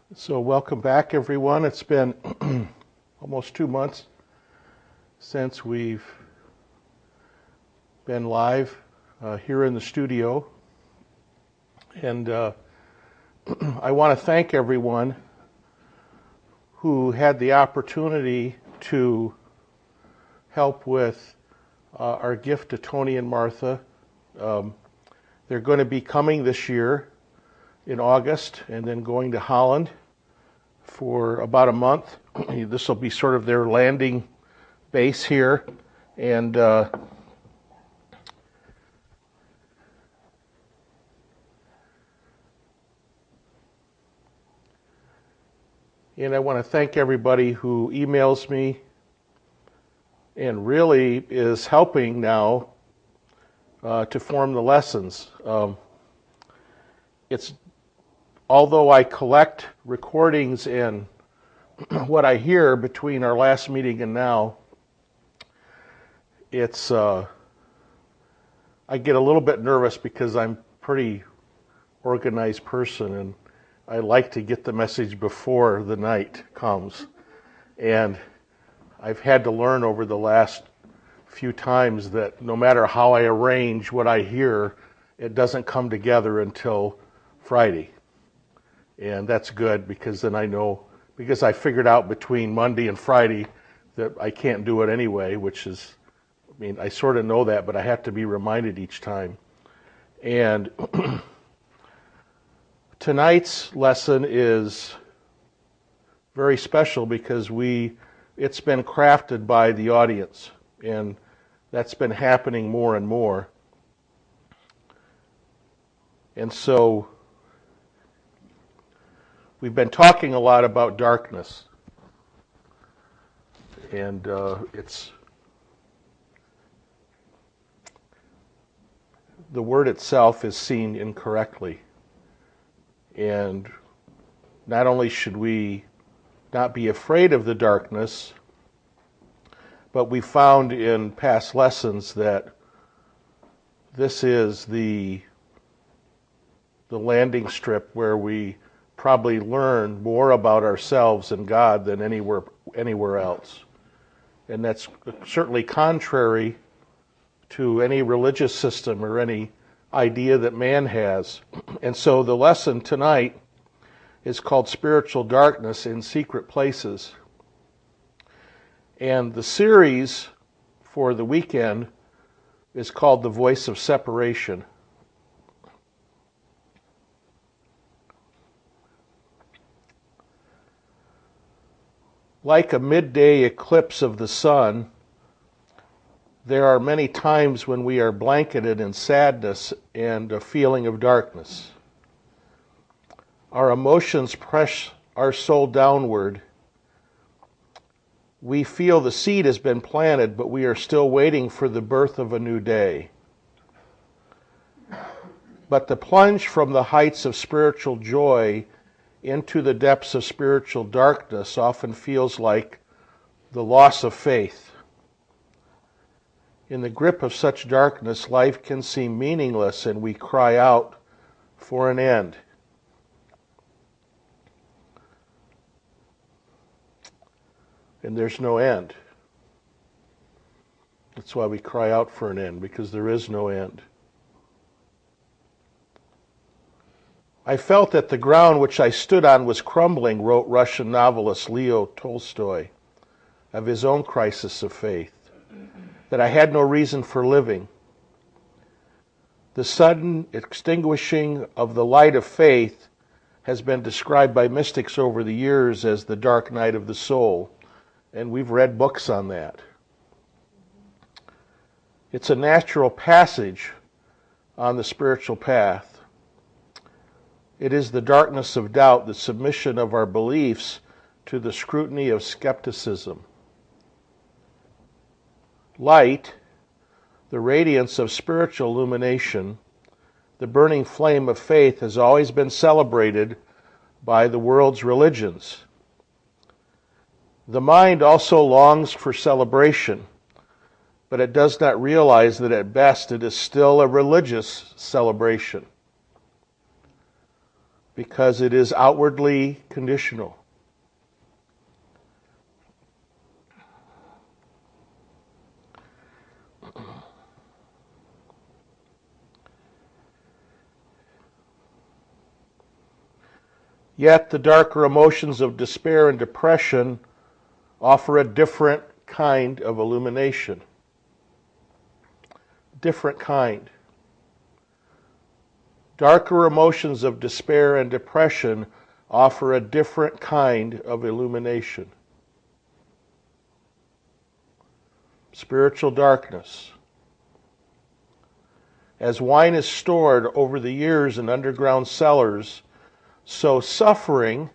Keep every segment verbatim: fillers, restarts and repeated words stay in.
So welcome back, everyone. It's been almost two months since we've been live uh, here in the studio. And uh, I want to thank everyone who had the opportunity to help with uh, our gift to Tony and Martha. Um, they're going to be coming this year in August and then going to Holland for about a month. This will be sort of their landing base here. And uh, and I want to thank everybody who emails me and really is helping now uh, to form the lessons. Um, it's Although I collect recordings and what I hear between our last meeting and now, it's uh, I get a little bit nervous because I'm a pretty organized person and I like to get the message before the night comes. And I've had to learn over the last few times that no matter how I arrange what I hear, it doesn't come together until Friday. And that's good because then I know, because I figured out between Monday and Friday that I can't do it anyway, which is, I mean, I sort of know that, but I have to be reminded each time. And tonight's lesson is very special because we, it's been crafted by the audience, and that's been happening more and more. And so we've been talking a lot about darkness, and uh, it's the word itself is seen incorrectly. And not only should we not be afraid of the darkness, but we found in past lessons that this is the the landing strip where we probably learn more about ourselves and God than anywhere anywhere else. And that's certainly contrary to any religious system or any idea that man has. And so the lesson tonight is called Spiritual Darkness in Secret Places. And the series for the weekend is called The Voice of Separation. Like a midday eclipse of the sun, there are many times when we are blanketed in sadness and a feeling of darkness. Our emotions press our soul downward. We feel the seed has been planted, but we are still waiting for the birth of a new day. But the plunge from the heights of spiritual joy into the depths of spiritual darkness often feels like the loss of faith. In the grip of such darkness, life can seem meaningless and we cry out for an end. And there's no end. That's why we cry out for an end, because there is no end. I felt that the ground which I stood on was crumbling, wrote Russian novelist Leo Tolstoy of his own crisis of faith, that I had no reason for living. The sudden extinguishing of the light of faith has been described by mystics over the years as the dark night of the soul, and we've read books on that. It's a natural passage on the spiritual path. It is the darkness of doubt, the submission of our beliefs to the scrutiny of skepticism. Light, the radiance of spiritual illumination, the burning flame of faith has always been celebrated by the world's religions. The mind also longs for celebration, but it does not realize that at best it is still a religious celebration. because it is outwardly conditional. Yet the darker emotions of despair and depression offer a different kind of illumination. Different kind. Darker emotions of despair and depression offer a different kind of illumination. Spiritual darkness. As wine is stored over the years in underground cellars, so suffering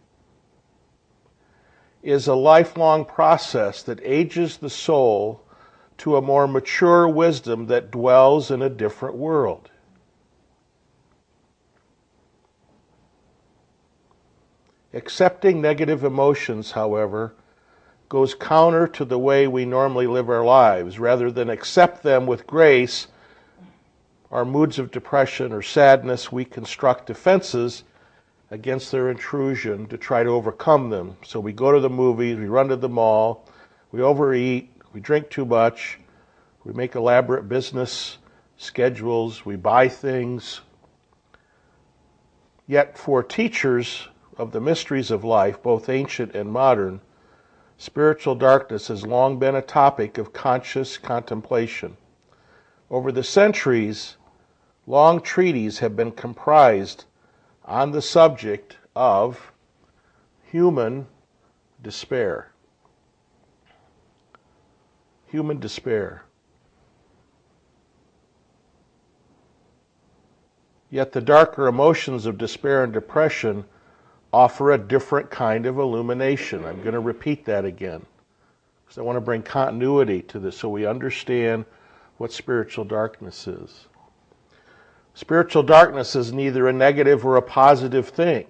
is a lifelong process that ages the soul to a more mature wisdom that dwells in a different world. Accepting negative emotions, however, goes counter to the way we normally live our lives. Rather than accept them with grace, our moods of depression or sadness, we construct defenses against their intrusion to try to overcome them. So we go to the movies, we run to the mall, we overeat, we drink too much, we make elaborate business schedules, we buy things. Yet for teachers of the mysteries of life, both ancient and modern, spiritual darkness has long been a topic of conscious contemplation. Over the centuries, long treatises have been comprised on the subject of human despair. Human despair. Yet the darker emotions of despair and depression offer a different kind of illumination. I'm going to repeat that again, because I want to bring continuity to this so we understand what spiritual darkness is. Spiritual darkness is neither a negative or a positive thing.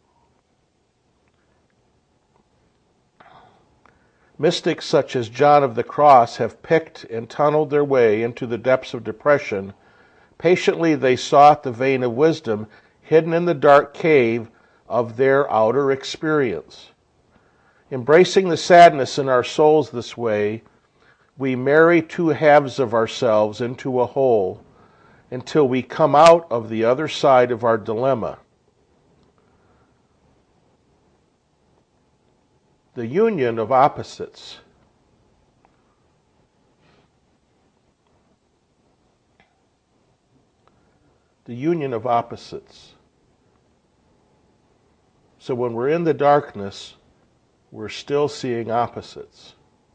Mystics such as John of the Cross have picked and tunneled their way into the depths of depression. Patiently they sought the vein of wisdom hidden in the dark cave of their outer experience. Embracing the sadness in our souls this way, we marry two halves of ourselves into a whole until we come out of the other side of our dilemma. The union of opposites. The union of opposites. So when we're in the darkness, we're still seeing opposites.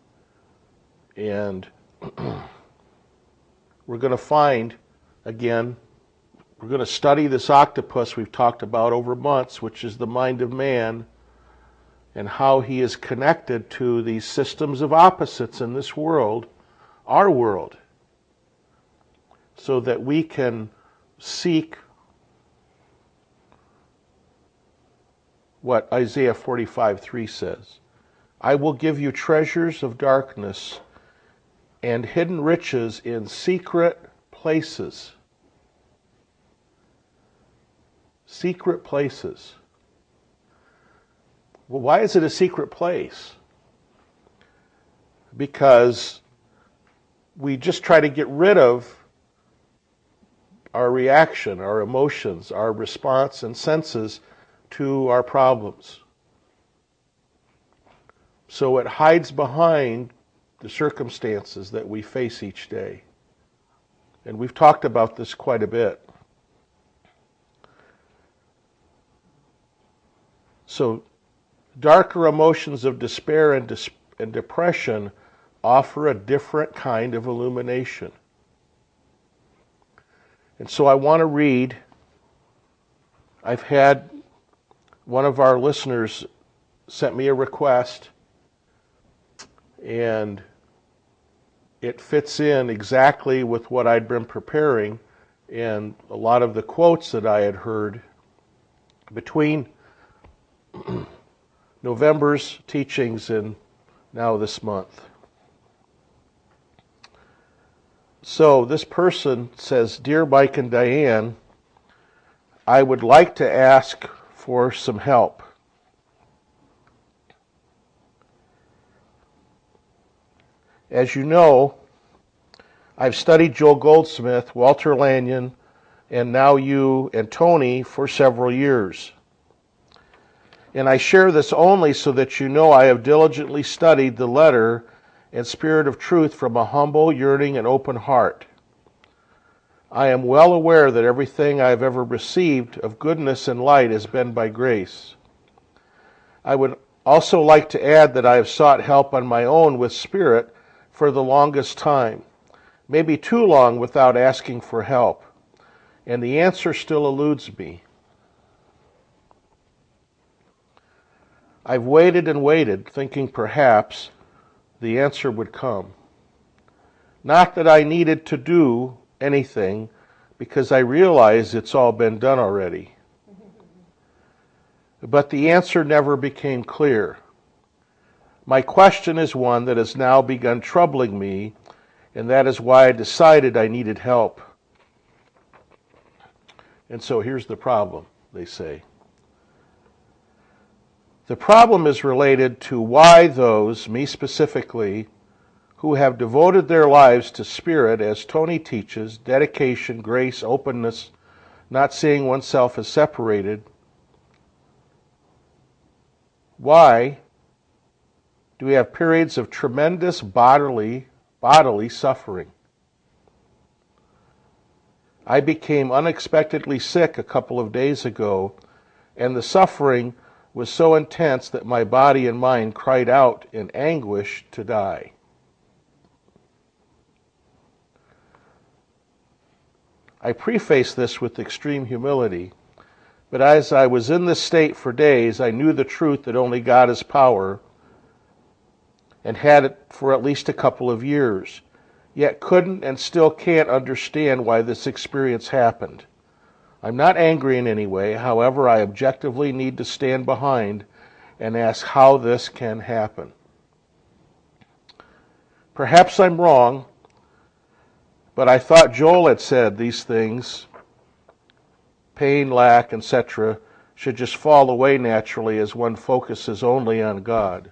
And we're going to find, again, we're going to study this octopus we've talked about over months, which is the mind of man, and how he is connected to these systems of opposites in this world, our world, so that we can seek what Isaiah forty-five three says. I will give you treasures of darkness and hidden riches in secret places. Secret places. Well, why is it a secret place? Because we just try to get rid of our reaction, our emotions, our response and senses to our problems. So it hides behind the circumstances that we face each day. And we've talked about this quite a bit. So darker emotions of despair and, dis- and depression offer a different kind of illumination. And so I want to read, I've had one of our listeners sent me a request, and it fits in exactly with what I'd been preparing and a lot of the quotes that I had heard between November's teachings and now this month. So this person says, Dear Mike and Diane, I would like to ask for some help. As you know, I've studied Joel Goldsmith, Walter Lanyon, and now you and Tony for several years. And I share this only so that you know I have diligently studied the letter and spirit of truth from a humble, yearning, and open heart. I am well aware that everything I have ever received of goodness and light has been by grace. I would also like to add that I have sought help on my own with spirit for the longest time, maybe too long without asking for help, and the answer still eludes me. I've waited and waited, thinking perhaps the answer would come. Not that I needed to do anything, because I realize it's all been done already. But the answer never became clear. My question is one that has now begun troubling me, and that is why I decided I needed help. And so here's the problem, they say. The problem is related to why those, me specifically, who have devoted their lives to spirit, as Tony teaches, dedication, grace, openness, not seeing oneself as separated, why do we have periods of tremendous bodily, bodily suffering? I became unexpectedly sick a couple of days ago, and the suffering was so intense that my body and mind cried out in anguish to die. I preface this with extreme humility, but as I was in this state for days, I knew the truth that only God has power, and had it for at least a couple of years, yet couldn't and still can't understand why this experience happened. I'm not angry in any way, however, I objectively need to stand behind and ask how this can happen. Perhaps I'm wrong, but I thought Joel had said these things, pain, lack, et cetera, should just fall away naturally as one focuses only on God.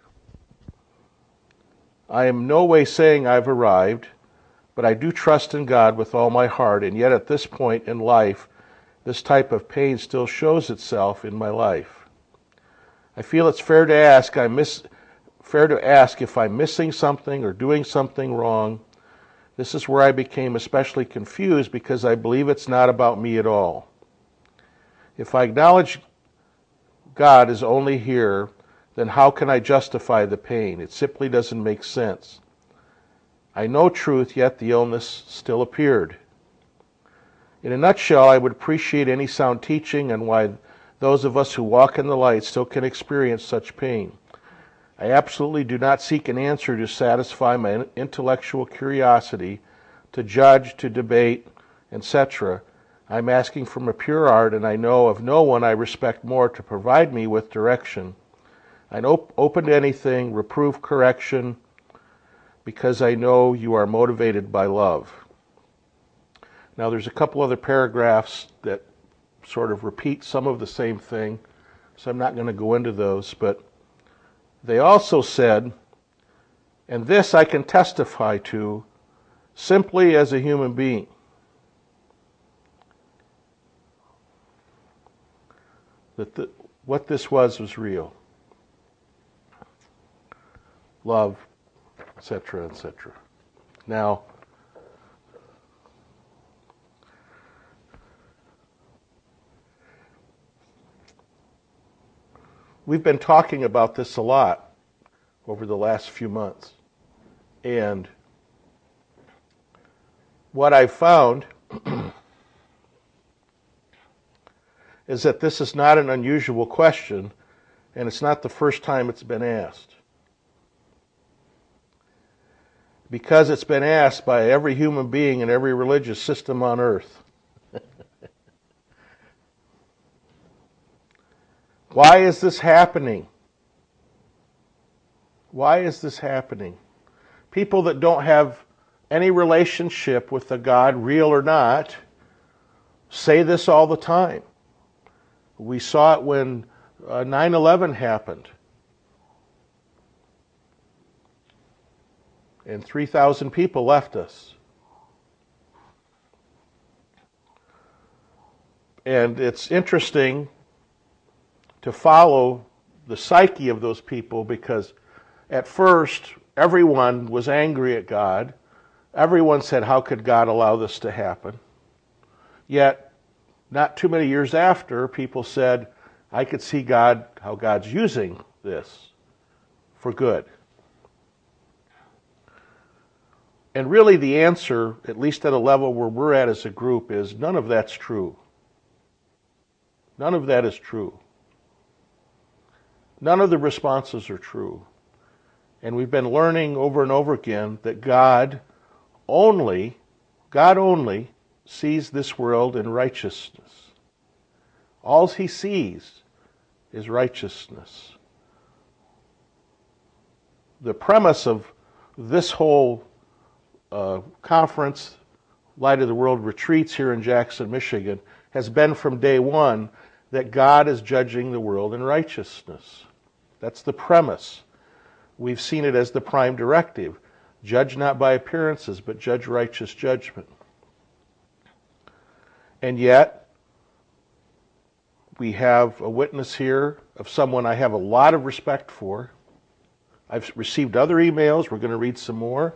I am no way saying I've arrived, but I do trust in God with all my heart, and yet at this point in life, this type of pain still shows itself in my life. I feel it's fair to ask I miss fair to ask if I'm missing something or doing something wrong. This is where I became especially confused because I believe it's not about me at all. If I acknowledge God is only here, then how can I justify the pain? It simply doesn't make sense. I know truth, yet the illness still appeared. In a nutshell, I would appreciate any sound teaching on why those of us who walk in the light still can experience such pain. I absolutely do not seek an answer to satisfy my intellectual curiosity, to judge, to debate, et cetera. I'm asking from a pure heart, and I know of no one I respect more to provide me with direction. I'm op- open to anything, reproof, correction, because I know you are motivated by love. Now, there's a couple other paragraphs that sort of repeat some of the same thing, so I'm not going to go into those, but they also said, and this I can testify to simply as a human being, that the, what this was was real. Love, et cetera, et cetera. Now, we've been talking about this a lot over the last few months. And what I've found is that this is not an unusual question, and it's not the first time it's been asked. Because it's been asked by every human being in every religious system on earth. Why is this happening? Why is this happening? People that don't have any relationship with the God, real or not, say this all the time. We saw it when uh, nine eleven happened. And three thousand people left us. And it's interesting to follow the psyche of those people, because at first everyone was angry at God. Everyone said, how could God allow this to happen? Yet, not too many years after, people said, I could see God, how God's using this for good. And really the answer, at least at a level where we're at as a group, is none of that's true. None of that is true. None of the responses are true. And we've been learning over and over again that God only, God only sees this world in righteousness. All he sees is righteousness. The premise of this whole uh, conference, Light of the World retreats here in Jackson, Michigan, has been from day one that God is judging the world in righteousness. That's the premise. We've seen it as the prime directive. Judge not by appearances, but judge righteous judgment. And yet, we have a witness here of someone I have a lot of respect for. I've received other emails. We're going to read some more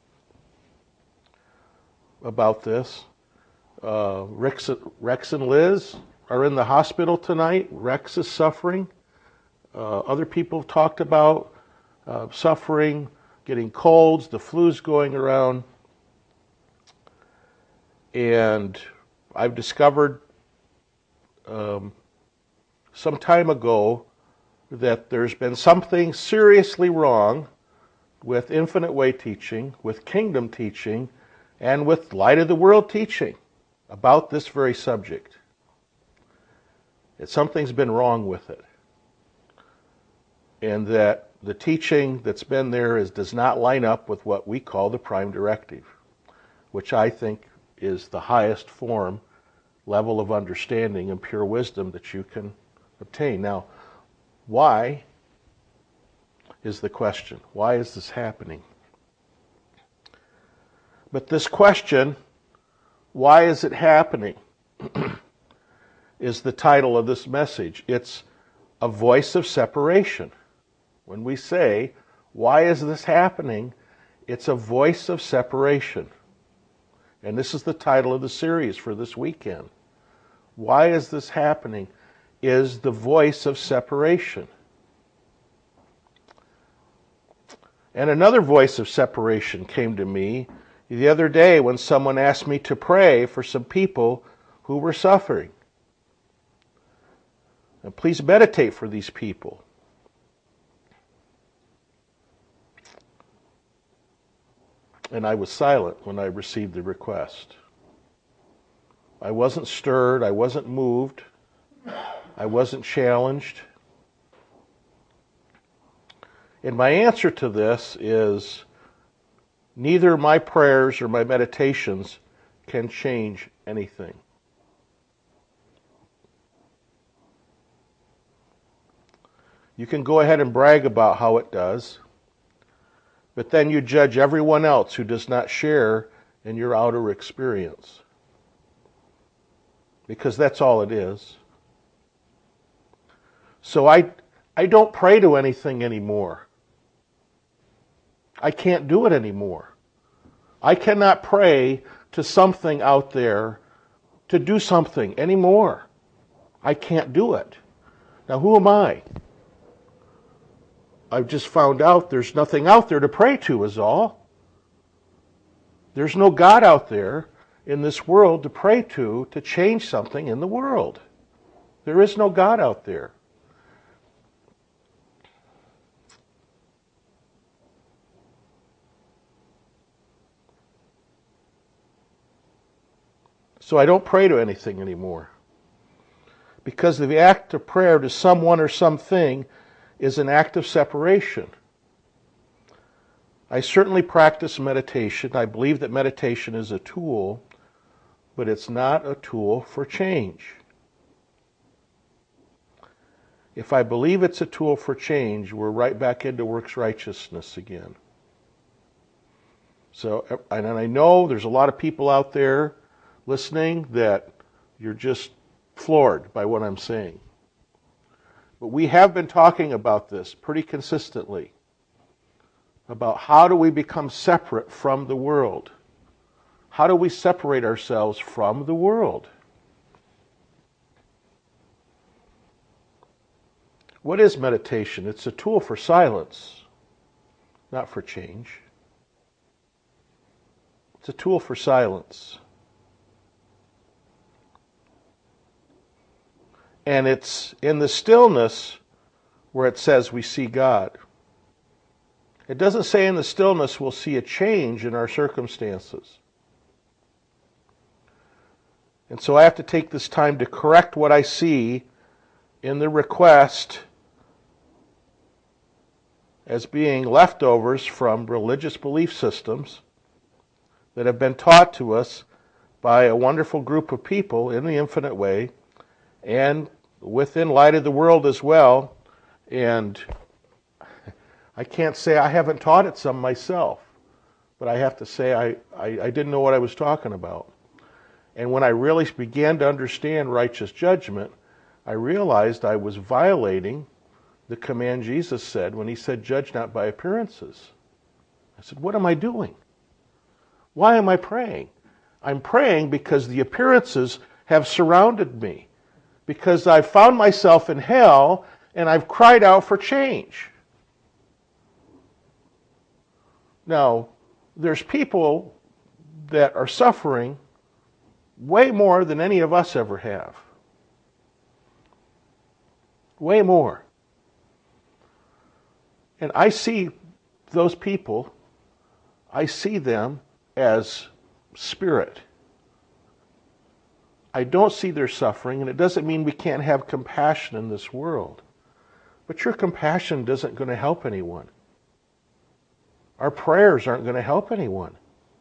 about this. Uh, Rex, Rex and Liz are in the hospital tonight. Rex is suffering. Uh, other people have talked about uh, suffering, getting colds, the flu's going around. And I've discovered um, some time ago that there's been something seriously wrong with Infinite Way teaching, with Kingdom teaching, and with Light of the World teaching about this very subject. That something's been wrong with it. And that the teaching that's been there is does not line up with what we call the prime directive, which I think is the highest form, level of understanding and pure wisdom that you can obtain. Now, why is the question? Why is this happening? But this question, why is it happening, is the title of this message. It's a voice of separation. When we say, why is this happening? It's a voice of separation. And this is the title of the series for this weekend. Why is this happening? Is the voice of separation. And another voice of separation came to me the other day when someone asked me to pray for some people who were suffering. And please meditate for these people. And I was silent when I received the request. I wasn't stirred. I wasn't moved. I wasn't challenged. And my answer to this is neither my prayers or my meditations can change anything. You can go ahead and brag about how it does, but then you judge everyone else who does not share in your outer experience. Because that's all it is. So I, I don't pray to anything anymore. I can't do it anymore. I cannot pray to something out there to do something anymore. I can't do it. Now, who am I? I've just found out there's nothing out there to pray to is all. There's no God out there in this world to pray to to change something in the world. There is no God out there. So I don't pray to anything anymore. Because the act of prayer to someone or something is an act of separation. I certainly practice meditation. I believe that meditation is a tool, but it's not a tool for change. if I believe it's a tool for change, we're right back into works righteousness again. So, and I know there's a lot of people out there listening that you're just floored by what I'm saying. But we have been talking about this pretty consistently, about how do we become separate from the world? How do we separate ourselves from the world? What is meditation? It's a tool for silence, not for change. It's a tool for silence. And it's in the stillness where it says we see God. It doesn't say in the stillness we'll see a change in our circumstances. And so I have to take this time to correct what I see in the request as being leftovers from religious belief systems that have been taught to us by a wonderful group of people in the Infinite Way and within Light of the World as well. And I can't say I haven't taught it some myself, but I have to say I, I, I didn't know what I was talking about. And when I really began to understand righteous judgment, I realized I was violating the command Jesus said when he said, judge not by appearances. I said, what am I doing? Why am I praying? I'm praying because the appearances have surrounded me, because I've found myself in hell and I've cried out for change. Now, there's people that are suffering way more than any of us ever have. Way more. And I see those people, I see them as spirit. I don't see their suffering, and it doesn't mean we can't have compassion in this world. But your compassion isn't going to help anyone. Our prayers aren't going to help anyone.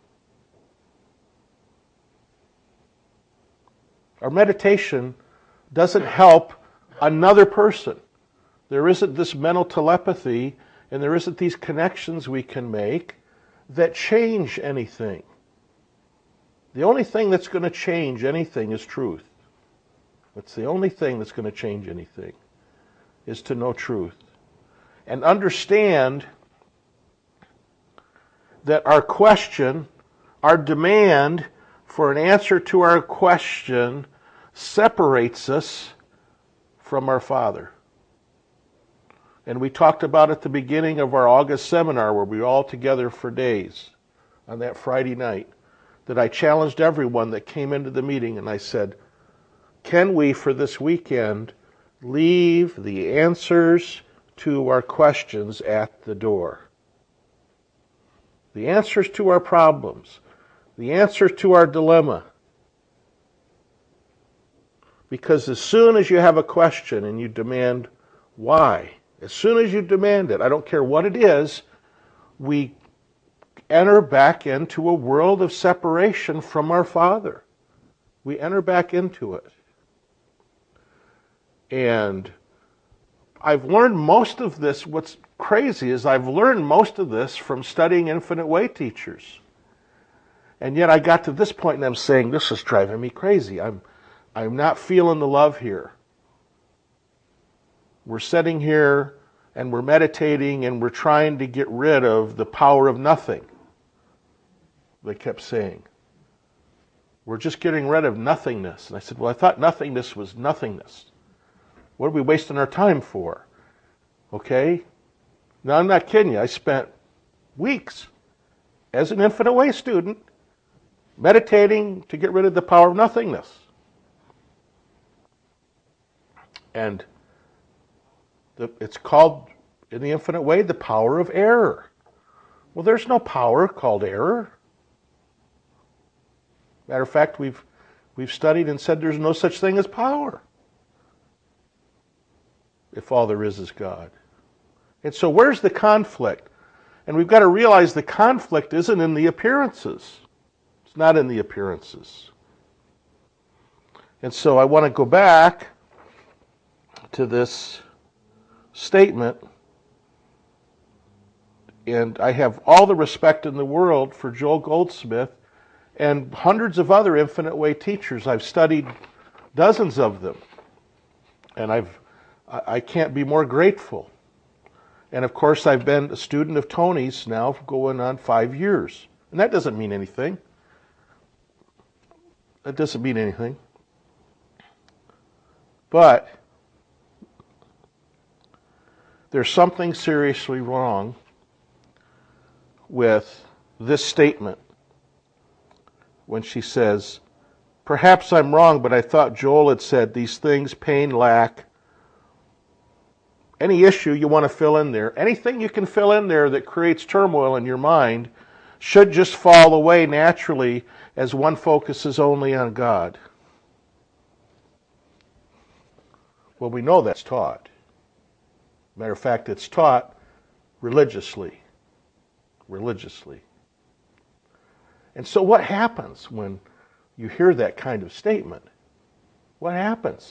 Our meditation doesn't help another person. There isn't this mental telepathy, and there isn't these connections we can make that change anything. The only thing that's going to change anything is truth. It's the only thing that's going to change anything, is to know truth. And understand that our question, our demand for an answer to our question separates us from our Father. And we talked about at the beginning of our August seminar, where we were all together for days on that Friday night, that I challenged everyone that came into the meeting, and I said, can we, for this weekend, leave the answers to our questions at the door? The answers to our problems, the answers to our dilemma. Because as soon as you have a question and you demand why, as soon as you demand it, I don't care what it is, we enter back into a world of separation from our Father. We enter back into it. And I've learned most of this. What's crazy is I've learned most of this from studying Infinite Way teachers. And yet I got to this point and I'm saying, this is driving me crazy. I'm, I'm not feeling the love here. We're sitting here and we're meditating and we're trying to get rid of the power of nothing. They kept saying. We're just getting rid of nothingness. And I said, well, I thought nothingness was nothingness. What are we wasting our time for? Okay? Now, I'm not kidding you. I spent weeks as an Infinite Way student meditating to get rid of the power of nothingness. And the, it's called, in the Infinite Way, the power of error. Well, there's no power called error. Matter of fact, we've we've studied and said there's no such thing as power, if all there is is God. And so where's the conflict? And we've got to realize the conflict isn't in the appearances. It's not in the appearances. And so I want to go back to this statement, and I have all the respect in the world for Joel Goldsmith and hundreds of other Infinite Way teachers. I've studied dozens of them, and I've I can't be more grateful. And of course, I've been a student of Tony's now for going on five years, and that doesn't mean anything. That doesn't mean anything. But there's something seriously wrong with this statement when she says, perhaps I'm wrong, but I thought Joel had said these things, pain, lack, any issue you want to fill in there, anything you can fill in there that creates turmoil in your mind should just fall away naturally as one focuses only on God. Well, we know that's taught. Matter of fact, it's taught religiously. Religiously. And so what happens when you hear that kind of statement? What happens?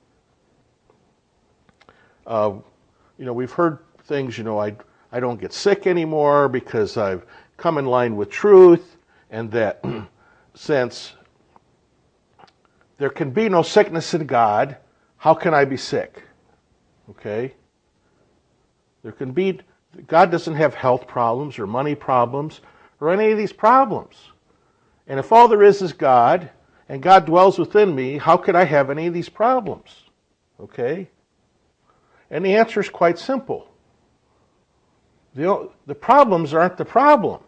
Uh, you know, we've heard things, you know, I, I don't get sick anymore because I've come in line with truth, and that since there can be no sickness in God, how can I be sick? Okay? There can be, God doesn't have health problems or money problems or any of these problems. And if all there is is God, and God dwells within me, how could I have any of these problems? Okay? And the answer is quite simple. The, the problems aren't the problem.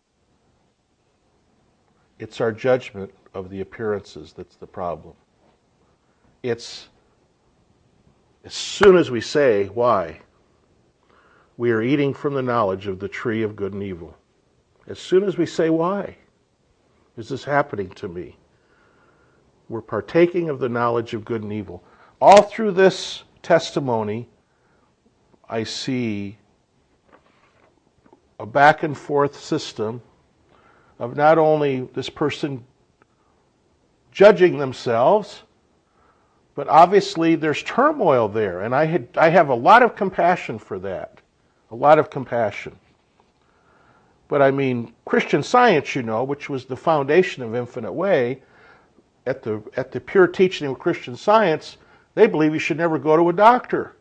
It's our judgment of the appearances that's the problem. It's as soon as we say, why? We are eating from the knowledge of the tree of good and evil. As soon as we say, why is this happening to me? We're partaking of the knowledge of good and evil. All through this testimony, I see a back and forth system of not only this person judging themselves, but obviously there's turmoil there. And I had I have a lot of compassion for that. A lot of compassion. But I mean, Christian Science, you know, which was the foundation of Infinite Way, at the at the pure teaching of Christian Science, they believe you should never go to a doctor.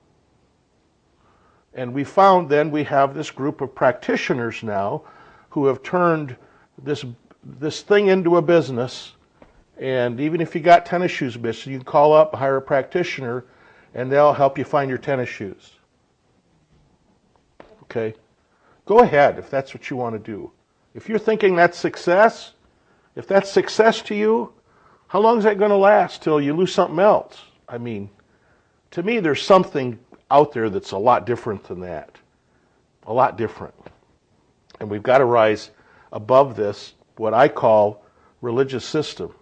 And we found then we have this group of practitioners now who have turned this this thing into a business. And even if you got tennis shoes missing, you can call up, hire a practitioner, and they'll help you find your tennis shoes. Okay? Go ahead if that's what you want to do. If you're thinking that's success, if that's success to you, how long is that going to last till you lose something else? I mean, to me, there's something out there that's a lot different than that. A lot different. And we've got to rise above this, what I call religious system.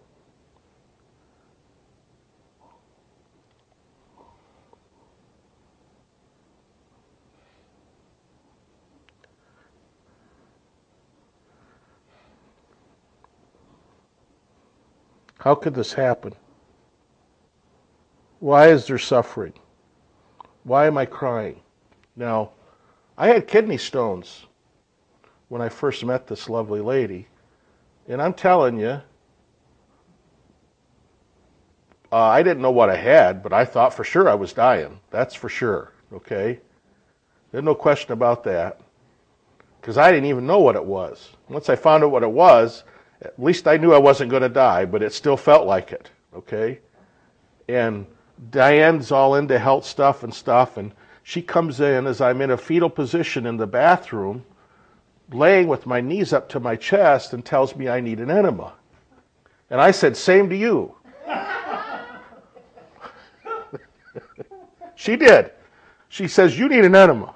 How could this happen? Why is there suffering? Why am I crying? Now, I had kidney stones when I first met this lovely lady. And I'm telling you, uh, I didn't know what I had, but I thought for sure I was dying. That's for sure, okay? There's no question about that. Because I didn't even know what it was. Once I found out what it was, at least I knew I wasn't going to die, but it still felt like it, okay? And Diane's all into health stuff and stuff, and she comes in as I'm in a fetal position in the bathroom, laying with my knees up to my chest, and tells me I need an enema. And I said, same to you. She did. She says, you need an enema.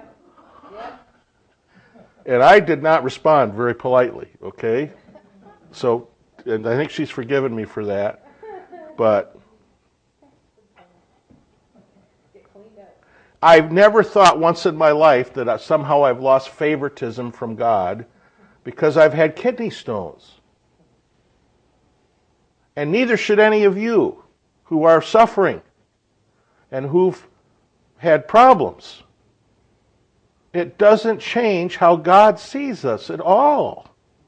And I did not respond very politely, okay? So, and I think she's forgiven me for that. But I've never thought once in my life that I, somehow I've lost favoritism from God because I've had kidney stones. And neither should any of you who are suffering and who've had problems. It doesn't change how God sees us at all.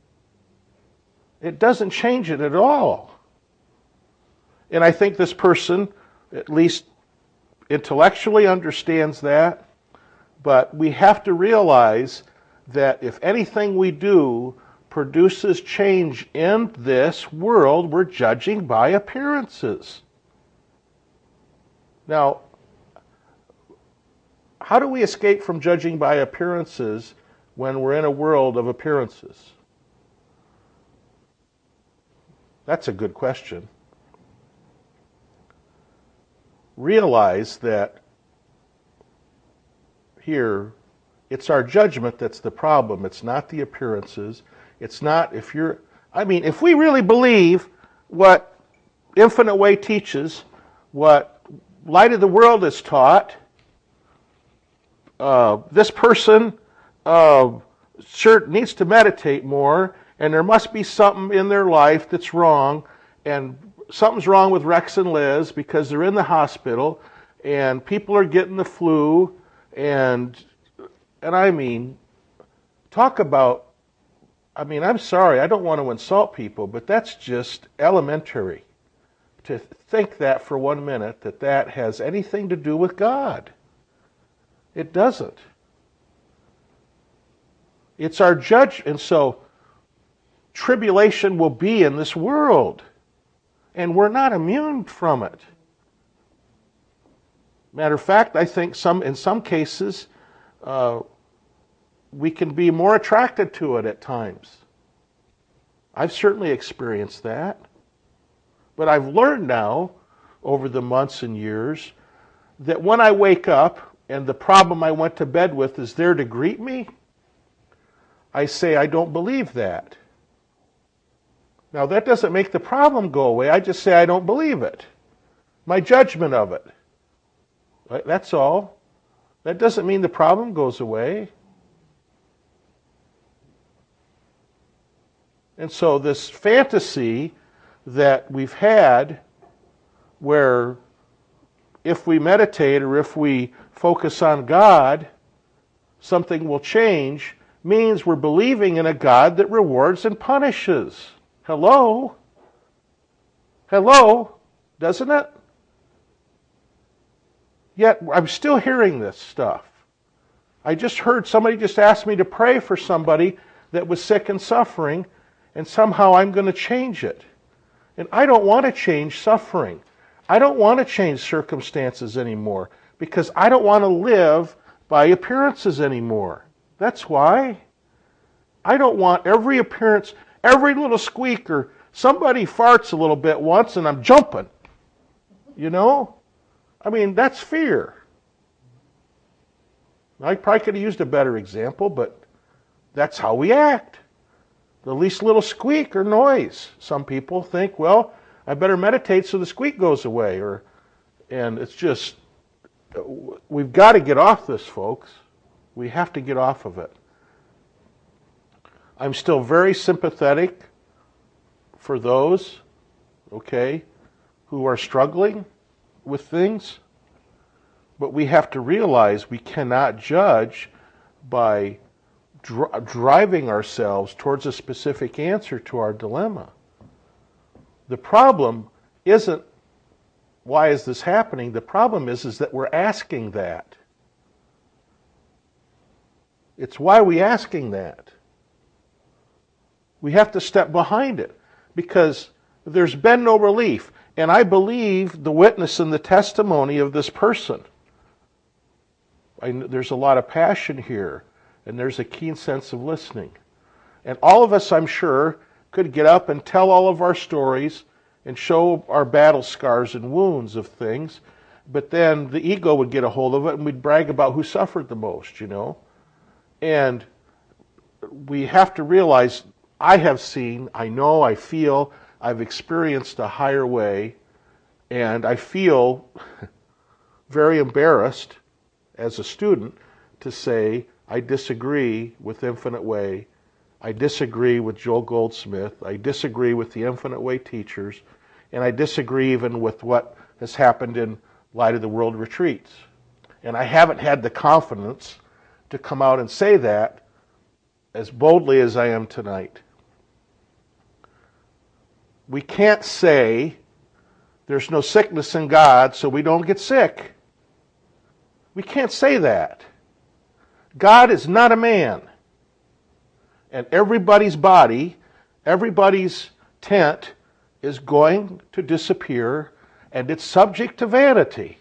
It doesn't change it at all. And I think this person, at least intellectually, understands that. But we have to realize that if anything we do produces change in this world, we're judging by appearances. Now, how do we escape from judging by appearances when we're in a world of appearances? That's a good question. Realize that here, it's our judgment that's the problem. It's not the appearances. It's not if you're, I mean, if we really believe what Infinite Way teaches, what Light of the World is taught, uh, this person uh, sure needs to meditate more, and there must be something in their life that's wrong, and something's wrong with Rex and Liz because they're in the hospital, and people are getting the flu, and and I mean, talk about, I mean, I'm sorry, I don't want to insult people, but that's just elementary to think that for one minute, that that has anything to do with God. It doesn't. It's our judge, and so tribulation will be in this world, and we're not immune from it. Matter of fact, I think some in some cases uh, we can be more attracted to it at times. I've certainly experienced that. But I've learned now, over the months and years, that when I wake up and the problem I went to bed with is there to greet me, I say, I don't believe that. Now, that doesn't make the problem go away. I just say I don't believe it. My judgment of it. That's all. That doesn't mean the problem goes away. And so this fantasy that we've had, where if we meditate or if we focus on God, something will change, means we're believing in a God that rewards and punishes. Hello? Hello? Doesn't it? Yet I'm still hearing this stuff. I just heard somebody just ask me to pray for somebody that was sick and suffering, and somehow I'm going to change it. And I don't want to change suffering. I don't want to change circumstances anymore because I don't want to live by appearances anymore. That's why. I don't want every appearance, every little squeak, or somebody farts a little bit once and I'm jumping. You know? I mean, that's fear. I probably could have used a better example, but that's how we act. The least little squeak or noise. Some people think, well, I better meditate so the squeak goes away. Or, and it's just, we've got to get off this, folks. We have to get off of it. I'm still very sympathetic for those, okay, who are struggling with things. But we have to realize we cannot judge by dr- driving ourselves towards a specific answer to our dilemma. The problem isn't, why is this happening? The problem is, is that we're asking that. It's why are we asking that? We have to step behind it because there's been no relief. And I believe the witness and the testimony of this person. I, there's a lot of passion here, and there's a keen sense of listening. And all of us, I'm sure, could get up and tell all of our stories and show our battle scars and wounds of things, but then the ego would get a hold of it and we'd brag about who suffered the most, you know. And we have to realize, I have seen, I know, I feel, I've experienced a higher way, and I feel very embarrassed as a student to say, I disagree with Infinite Way. I disagree with Joel Goldsmith. I disagree with the Infinite Way teachers. And I disagree even with what has happened in Light of the World retreats. And I haven't had the confidence to come out and say that as boldly as I am tonight. We can't say there's no sickness in God, so we don't get sick. We can't say that. God is not a man. And everybody's body, everybody's tent is going to disappear, and it's subject to vanity.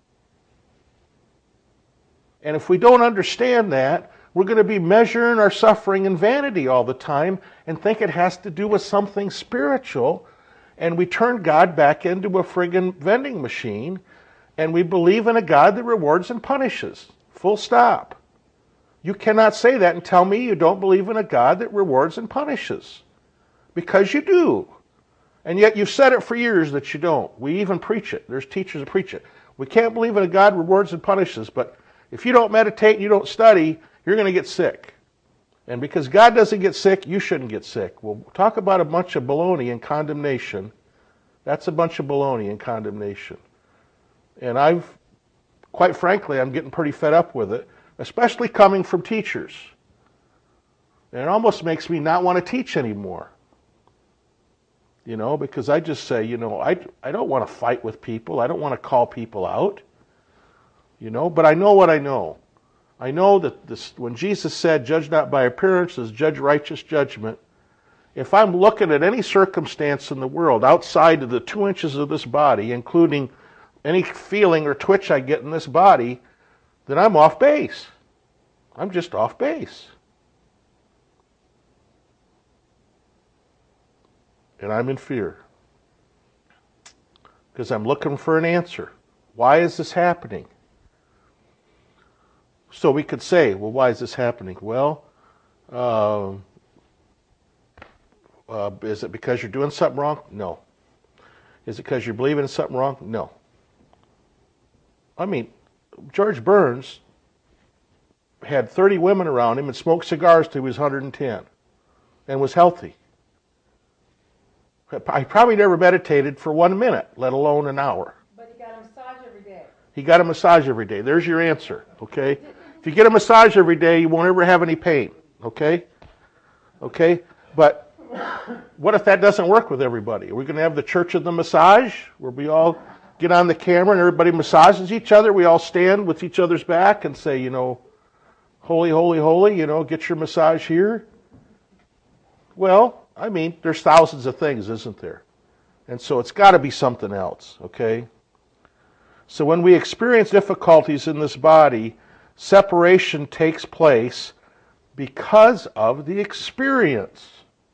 And if we don't understand that, we're going to be measuring our suffering in vanity all the time and think it has to do with something spiritual, and we turn God back into a friggin' vending machine, and we believe in a God that rewards and punishes. Full stop. You cannot say that and tell me you don't believe in a God that rewards and punishes. Because you do. And yet you've said it for years that you don't. We even preach it. There's teachers that preach it. We can't believe in a God that rewards and punishes, but if you don't meditate and you don't study, you're going to get sick. And because God doesn't get sick, you shouldn't get sick. We'll talk about a bunch of baloney and condemnation. That's a bunch of baloney and condemnation. And I've, quite frankly, I'm getting pretty fed up with it, especially coming from teachers. And it almost makes me not want to teach anymore. You know, because I just say, you know, I, I don't want to fight with people. I don't want to call people out. You know, but I know what I know. I know that this, when Jesus said, judge not by appearances, judge righteous judgment, if I'm looking at any circumstance in the world outside of the two inches of this body, including any feeling or twitch I get in this body, then I'm off base. I'm just off base. And I'm in fear. Because I'm looking for an answer. Why is this happening? So we could say, well, why is this happening? Well, uh, uh, is it because you're doing something wrong? No. Is it because you're believing in something wrong? No. I mean, George Burns had thirty women around him and smoked cigars till he was one hundred ten and was healthy. I probably never meditated for one minute, let alone an hour. But he got a massage every day. He got a massage every day. There's your answer, okay? If you get a massage every day, you won't ever have any pain, okay? Okay? But what if that doesn't work with everybody? Are we going to have the church of the massage, where we all get on the camera and everybody massages each other? We all stand with each other's back and say, you know, holy, holy, holy, you know, get your massage here. Well, I mean, there's thousands of things, isn't there? And so it's got to be something else, okay? So when we experience difficulties in this body, separation takes place because of the experience.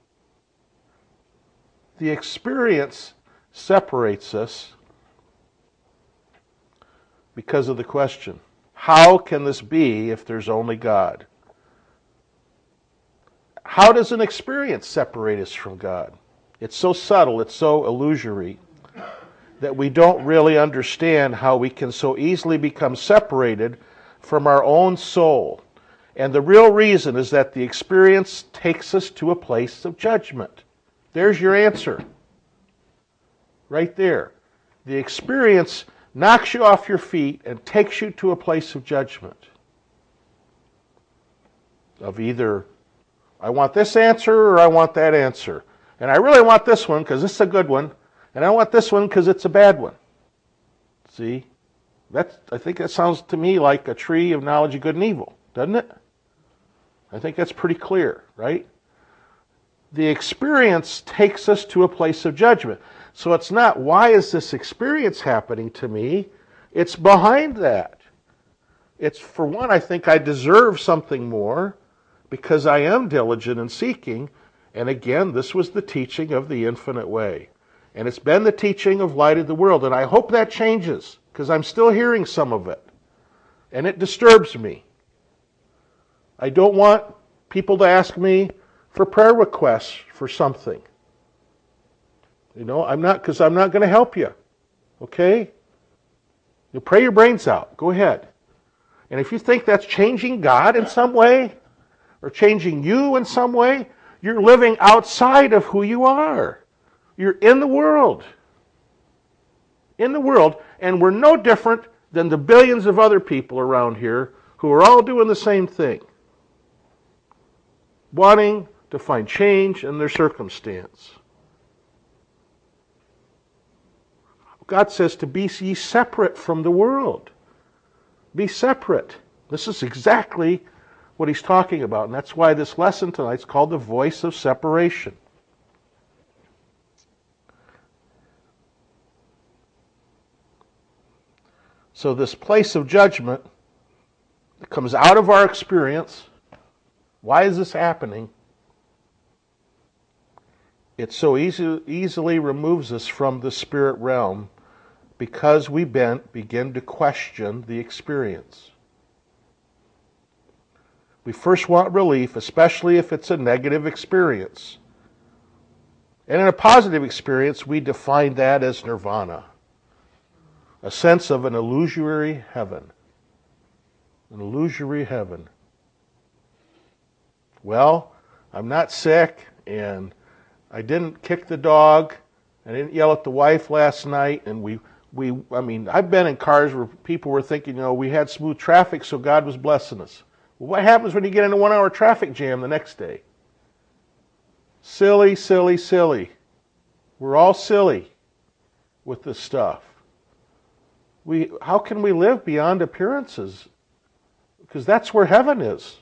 The experience separates us because of the question, how can this be if there's only God? How does an experience separate us from God? It's so subtle, it's so illusory, that we don't really understand how we can so easily become separated from our own soul. And the real reason is that the experience takes us to a place of judgment. There's your answer. Right there. The experience knocks you off your feet and takes you to a place of judgment. Of either, I want this answer or I want that answer. And I really want this one because it's a good one. And I want this one because it's a bad one. See? That's, I think that sounds to me like a tree of knowledge of good and evil, doesn't it? I think that's pretty clear, right? The experience takes us to a place of judgment. So it's not, why is this experience happening to me? It's behind that. It's, for one, I think I deserve something more because I am diligent in seeking. And again, this was the teaching of the infinite way. And it's been the teaching of Light of the World. And I hope that changes, because I'm still hearing some of it. And it disturbs me. I don't want people to ask me for prayer requests for something. You know, I'm not, because I'm not going to help you. Okay? You pray your brains out. Go ahead. And if you think that's changing God in some way, or changing you in some way, you're living outside of who you are. You're in the world. In the world, and we're no different than the billions of other people around here who are all doing the same thing, wanting to find change in their circumstance. God says to be ye separate from the world. Be separate. This is exactly what he's talking about, and that's why this lesson tonight is called the voice of separation. So this place of judgment that comes out of our experience, why is this happening? It so easy, easily removes us from the spirit realm because we ben, begin to question the experience. We first want relief, especially if it's a negative experience. And in a positive experience, we define that as nirvana, a sense of an illusory heaven. An illusory heaven. Well, I'm not sick, and I didn't kick the dog, I didn't yell at the wife last night, and we, we I mean, I've been in cars where people were thinking, you know, we had smooth traffic, so God was blessing us. Well, what happens when you get in a one-hour traffic jam the next day? Silly, silly, silly. We're all silly with this stuff. We, how can we live beyond appearances? Because that's where heaven is.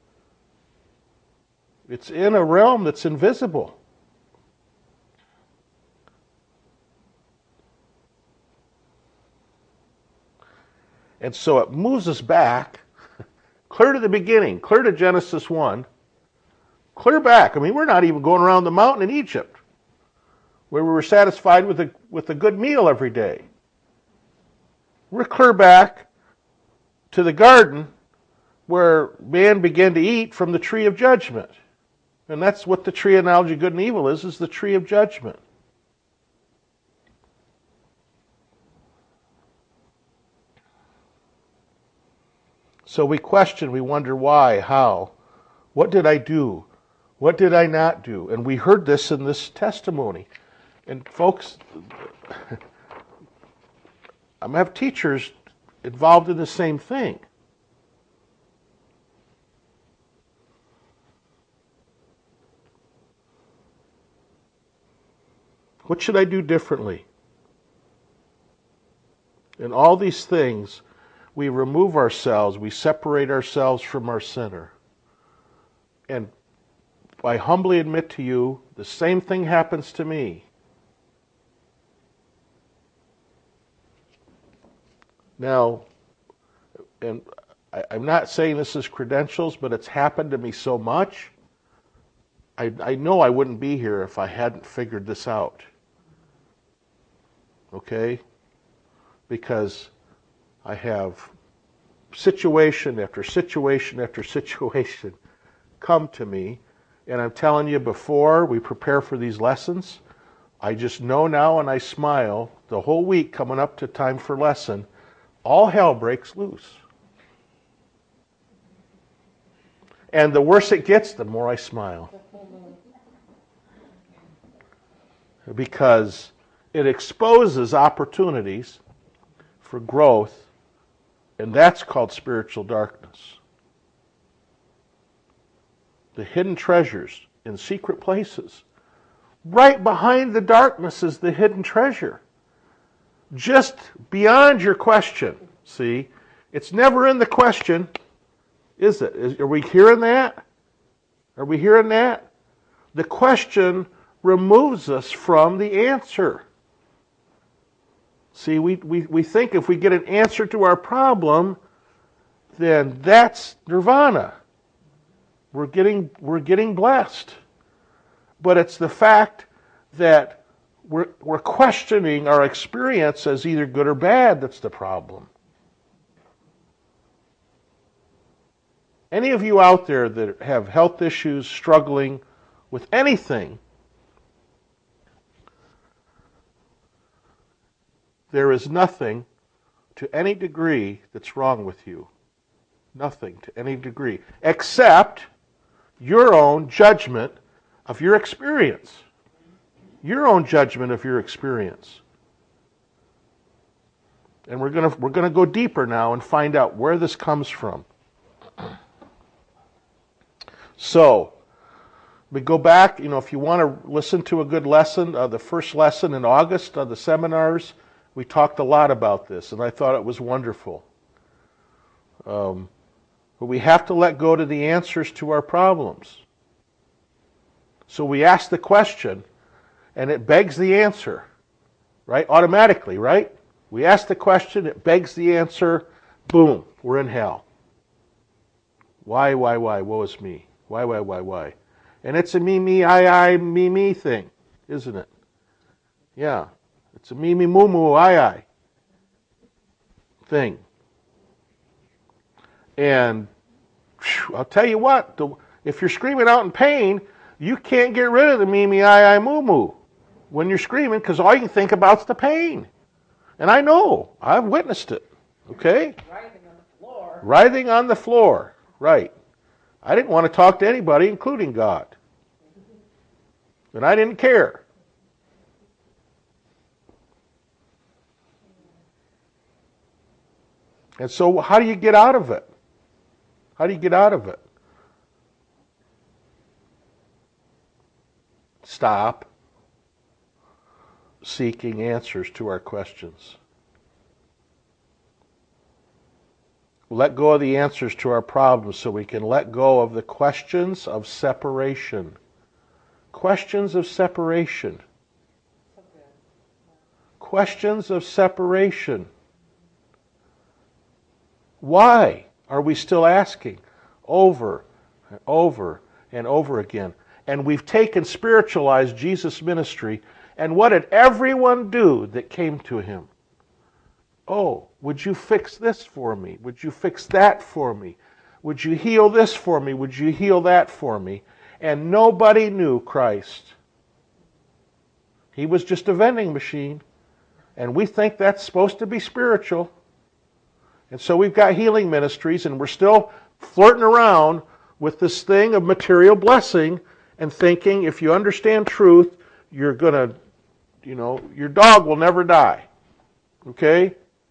It's in a realm that's invisible. And so it moves us back, clear to the beginning, clear to Genesis one, clear back. I mean, we're not even going around the mountain in Egypt, where we were satisfied with a, with a good meal every day. We're clear back to the garden where man began to eat from the tree of judgment. And that's what the tree analogy, good and evil, is, is the tree of judgment. So we question, we wonder why, how, what did I do, what did I not do? And we heard this in this testimony. And folks, I'm going to have teachers involved in the same thing. What should I do differently? In all these things, we remove ourselves, we separate ourselves from our center. And I humbly admit to you, the same thing happens to me. Now, and I, I'm not saying this is credentials, but it's happened to me so much, I, I know I wouldn't be here if I hadn't figured this out. Okay? Because I have situation after situation after situation come to me, and I'm telling you, before we prepare for these lessons, I just know now, and I smile the whole week coming up to time for lesson, all hell breaks loose. And the worse it gets, the more I smile. Because it exposes opportunities for growth, and that's called spiritual darkness. The hidden treasures in secret places. Right behind the darkness is the hidden treasure. Just beyond your question, see? It's never in the question, is it? Is, are we hearing that? Are we hearing that? The question removes us from the answer. See, we, we, we think if we get an answer to our problem, then that's nirvana. We're getting, we're getting blessed. But it's the fact that we're, we're questioning our experience as either good or bad that's the problem. Any of you out there that have health issues, struggling with anything, there is nothing to any degree that's wrong with you. Nothing to any degree. Except your own judgment of your experience. Your own judgment of your experience. And we're going to we're going to go deeper now and find out where this comes from. So, we go back, you know, if you want to listen to a good lesson, uh, the first lesson in August of the seminars, we talked a lot about this, and I thought it was wonderful. Um, but we have to let go to the answers to our problems. So we ask the question, and it begs the answer, right? Automatically, right? We ask the question, it begs the answer, boom, we're in hell. Why, why, why, woe is me? Why, why, why, why? And it's a me, me, I, I, me, me thing, isn't it? Yeah. It's a me, me, moo, moo, I, I thing. And whew, I'll tell you what, the, if you're screaming out in pain, you can't get rid of the me, me, I, I, moo, moo when you're screaming, because all you can think about is the pain. And I know. I've witnessed it. Okay? Writhing on the floor. Writhing on the floor. Right. I didn't want to talk to anybody, including God. And I didn't care. And so how do you get out of it? How do you get out of it? Stop seeking answers to our questions. Let go of the answers to our problems so we can let go of the questions of separation. Questions of separation. Questions of separation. Why are we still asking over and over and over again? And we've taken spiritualized Jesus' ministry, and what did everyone do that came to him? Oh, would you fix this for me? Would you fix that for me? Would you heal this for me? Would you heal that for me? And nobody knew Christ. He was just a vending machine. And we think that's supposed to be spiritual. And so we've got healing ministries, and we're still flirting around with this thing of material blessing and thinking if you understand truth, you're going to, you know, your dog will never die. Okay?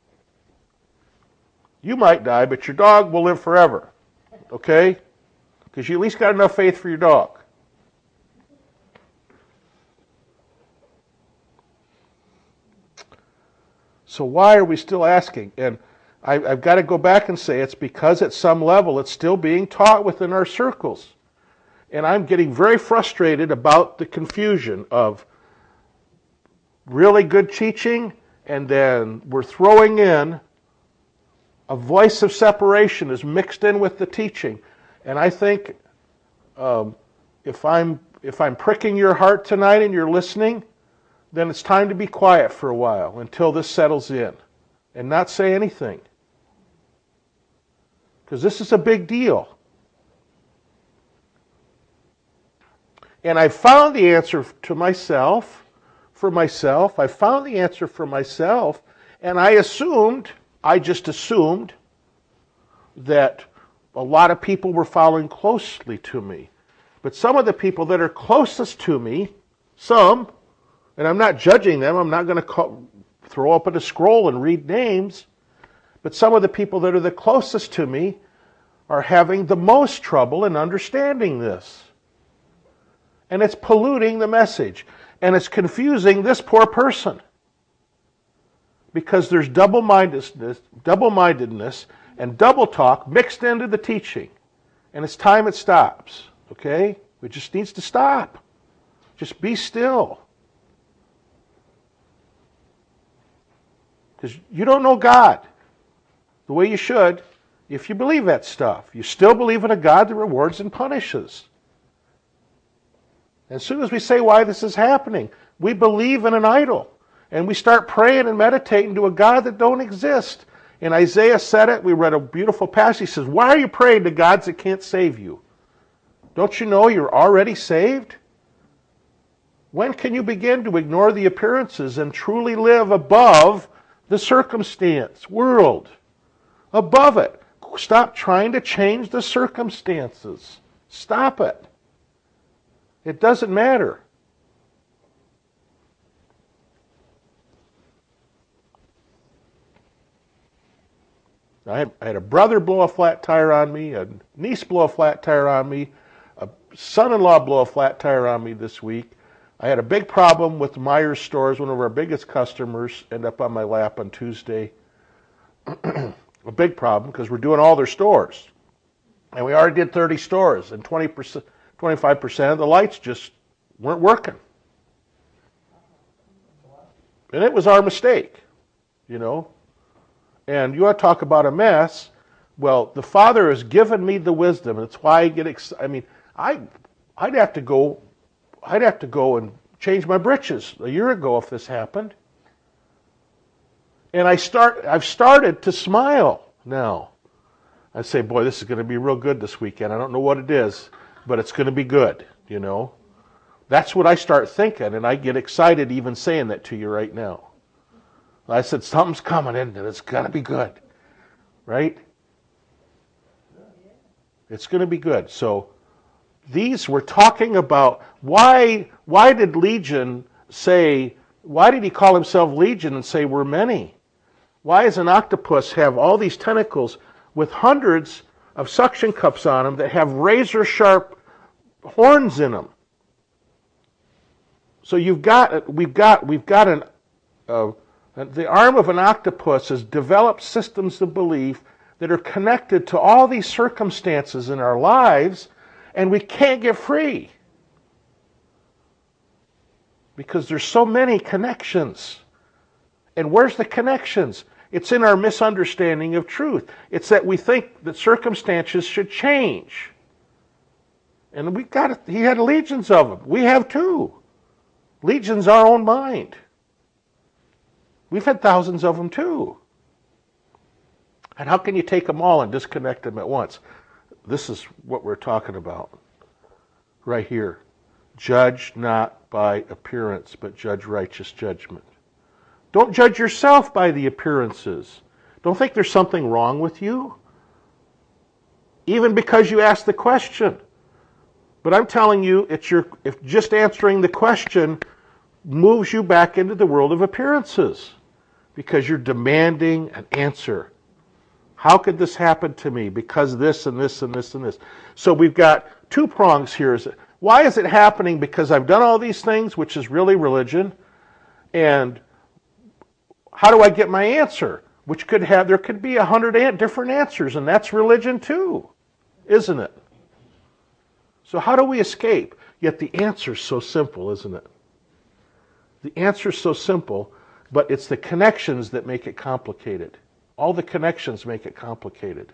You might die, but your dog will live forever. Okay? Because you at least got enough faith for your dog. So why are we still asking? And I, I've got to go back and say it's because at some level it's still being taught within our circles. And I'm getting very frustrated about the confusion of really good teaching, and then we're throwing in a voice of separation is mixed in with the teaching. And I think um, if I'm if I'm pricking your heart tonight and you're listening, then it's time to be quiet for a while until this settles in and not say anything. Because this is a big deal. And I found the answer to myself, for myself. I found the answer for myself, and I assumed, I just assumed, that a lot of people were following closely to me. But some of the people that are closest to me, some, and I'm not judging them, I'm not going to call, throw open a scroll and read names, but some of the people that are the closest to me are having the most trouble in understanding this. And it's polluting the message. And it's confusing this poor person. Because there's double-mindedness, double-mindedness and double talk mixed into the teaching. And it's time it stops. Okay? It just needs to stop. Just be still. Because you don't know God the way you should if you believe that stuff. You still believe in a God that rewards and punishes. As soon as we say why this is happening, we believe in an idol. And we start praying and meditating to a God that don't exist. And Isaiah said it. We read a beautiful passage. He says, why are you praying to gods that can't save you? Don't you know you're already saved? When can you begin to ignore the appearances and truly live above the circumstance, world? Above it. Stop trying to change the circumstances. Stop it. It doesn't matter. I had, I had a brother blow a flat tire on me, a niece blow a flat tire on me, a son-in-law blow a flat tire on me this week. I had a big problem with Myers Stores, one of our biggest customers, end up on my lap on Tuesday. A big problem because we're doing all their stores. And we already did thirty stores, and twenty percent, twenty-five percent of the lights just weren't working. And it was our mistake, you know. And you want to talk about a mess. Well, the Father has given me the wisdom. That's why I get excited. I mean, I, I'd have to go, I'd have to go and change my britches a year ago if this happened. And I start, I've started to smile now. I say, boy, this is going to be real good this weekend. I don't know what it is, but it's going to be good, you know. That's what I start thinking, and I get excited even saying that to you right now. I said, something's coming in, and it's going to be good, right? It's going to be good. So these, we're talking about why, why did Legion say, why did he call himself Legion and say we're many? Why does an octopus have all these tentacles with hundreds of suction cups on them that have razor sharp horns in them? So you've got, we've got, we've got an, uh, the arm of an octopus has developed systems of belief that are connected to all these circumstances in our lives, and we can't get free because there's so many connections. And where's the connections? It's in our misunderstanding of truth. It's that we think that circumstances should change. And we got, he had legions of them. We have too. Legion's our own mind. We've had thousands of them too. And how can you take them all and disconnect them at once? This is what we're talking about right here. Judge not by appearance, but judge righteous judgment. Don't judge yourself by the appearances. Don't think there's something wrong with you, even because you asked the question. But I'm telling you, it's your, if just answering the question moves you back into the world of appearances, because you're demanding an answer. How could this happen to me? Because this and this and this and this. So we've got two prongs here. Why is it happening? Because I've done all these things, which is really religion. And how do I get my answer? Which could have, there could be a hundred different answers, and that's religion too, isn't it? So how do we escape? Yet the answer's so simple, isn't it? The answer's so simple, but it's the connections that make it complicated. All the connections make it complicated.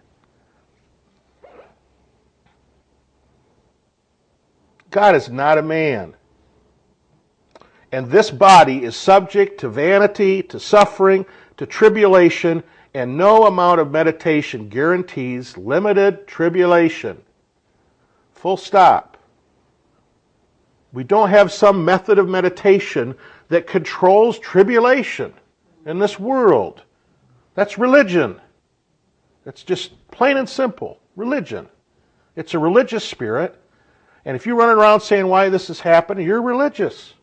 God is not a man. And this body is subject to vanity, to suffering, to tribulation, and no amount of meditation guarantees limited tribulation. Full stop. We don't have some method of meditation that controls tribulation in this world. That's religion. That's just plain and simple. Religion. It's a religious spirit. And if you run around saying why this is happening, you're religious.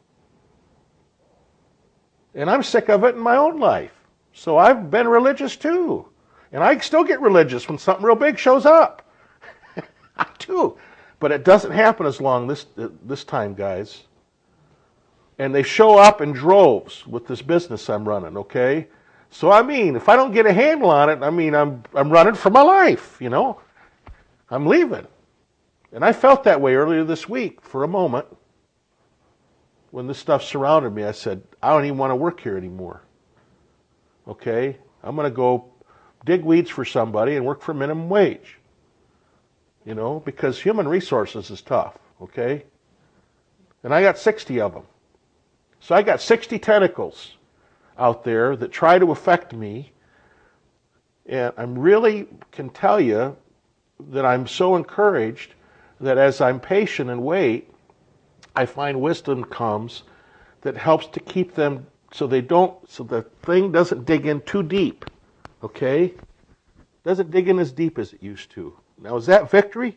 And I'm sick of it in my own life. So I've been religious too. And I still get religious when something real big shows up. I do. But it doesn't happen as long this this time, guys. And they show up in droves with this business I'm running, okay? So I mean, if I don't get a handle on it, I mean, I'm I'm running for my life, you know? I'm leaving. And I felt that way earlier this week for a moment. When this stuff surrounded me, I said, I don't even want to work here anymore. Okay? I'm going to go dig weeds for somebody and work for minimum wage. You know, because human resources is tough, okay? And I got sixty of them. So I got sixty tentacles out there that try to affect me. And I really can tell you that I'm so encouraged that as I'm patient and wait, I find wisdom comes that helps to keep them so they don't, so the thing doesn't dig in too deep, okay? Doesn't dig in as deep as it used to. Now, is that victory?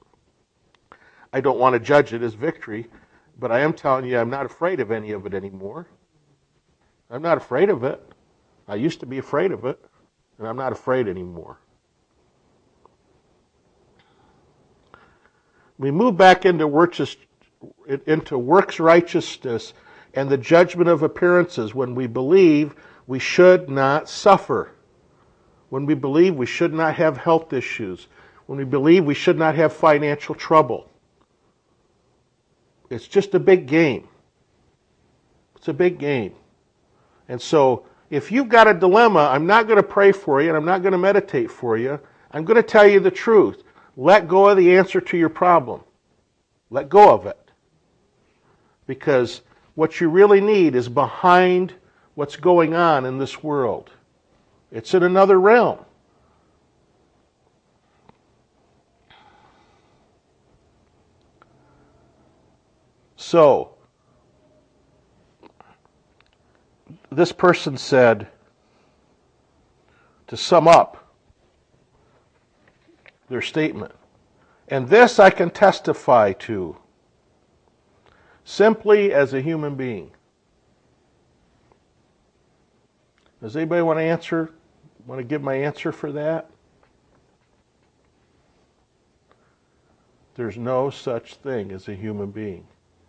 I don't want to judge it as victory, but I am telling you I'm not afraid of any of it anymore. I'm not afraid of it. I used to be afraid of it. and I'm not afraid anymore. We move back into works, into works righteousness and the judgment of appearances when we believe we should not suffer, when we believe we should not have health issues, when we believe we should not have financial trouble. It's just a big game. It's a big game. And so, if you've got a dilemma, I'm not going to pray for you and I'm not going to meditate for you. I'm going to tell you the truth. Let go of the answer to your problem. Let go of it. Because what you really need is behind what's going on in this world. It's in another realm. So, this person said, to sum up their statement, and this I can testify to simply as a human being. Does anybody want to answer, want to give my answer for that? There's no such thing as a human being.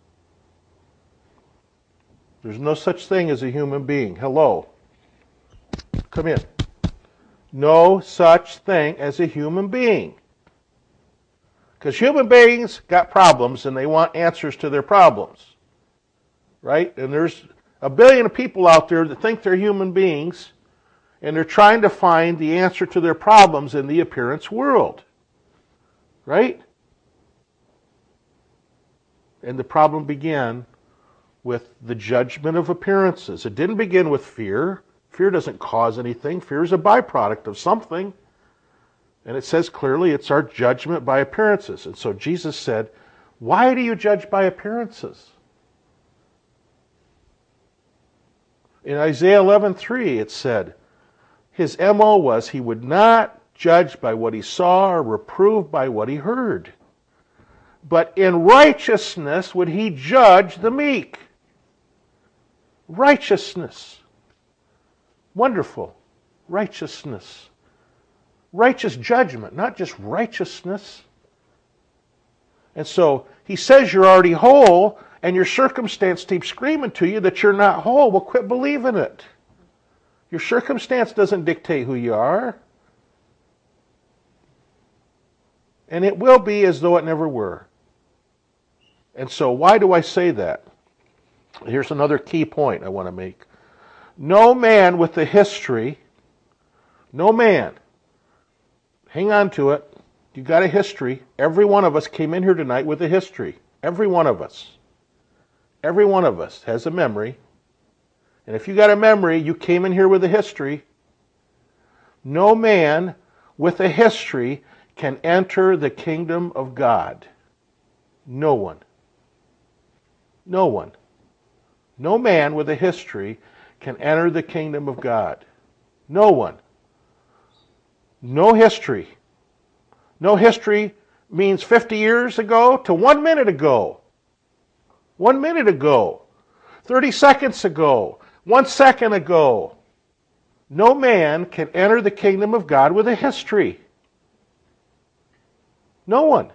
There's no such thing as a human being. Hello. Come in. No such thing as a human being. Because human beings got problems and they want answers to their problems. Right? And there's a billion of people out there that think they're human beings and they're trying to find the answer to their problems in the appearance world. Right? And the problem began with the judgment of appearances. It didn't begin with fear. Fear doesn't cause anything. Fear is a byproduct of something. And it says clearly it's our judgment by appearances. And so Jesus said, why do you judge by appearances? In Isaiah eleven three it said, his M O was he would not judge by what he saw or reprove by what he heard. But in righteousness would he judge the meek. Righteousness. Wonderful. Righteousness. Righteous judgment, not just righteousness. And so he says you're already whole, and your circumstance keeps screaming to you that you're not whole. Well, quit believing it. Your circumstance doesn't dictate who you are. And it will be as though it never were. And so why do I say that? Here's another key point I want to make. No man with a history, no man, hang on to it, you got a history. Every one of us came in here tonight with a history. Every one of us. Every one of us has a memory. And if you got a memory, you came in here with a history. No man with a history can enter the kingdom of God. No one. No one. No man with a history can enter the kingdom of God. No one. No history. No history means fifty years ago to one minute ago. One minute ago. thirty seconds ago. One second ago. No man can enter the kingdom of God with a history. No one.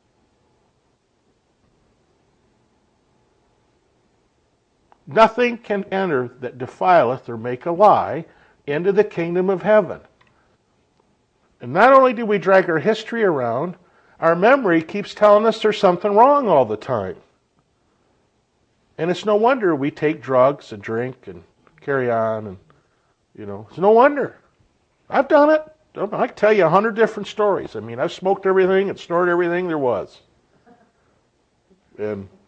Nothing can enter that defileth or make a lie into the kingdom of heaven. And not only do we drag our history around, our memory keeps telling us there's something wrong all the time. And it's no wonder we take drugs and drink and carry on, and you know, it's no wonder. I've done it. I can tell you a hundred different stories. I mean, I've smoked everything and snorted everything there was. And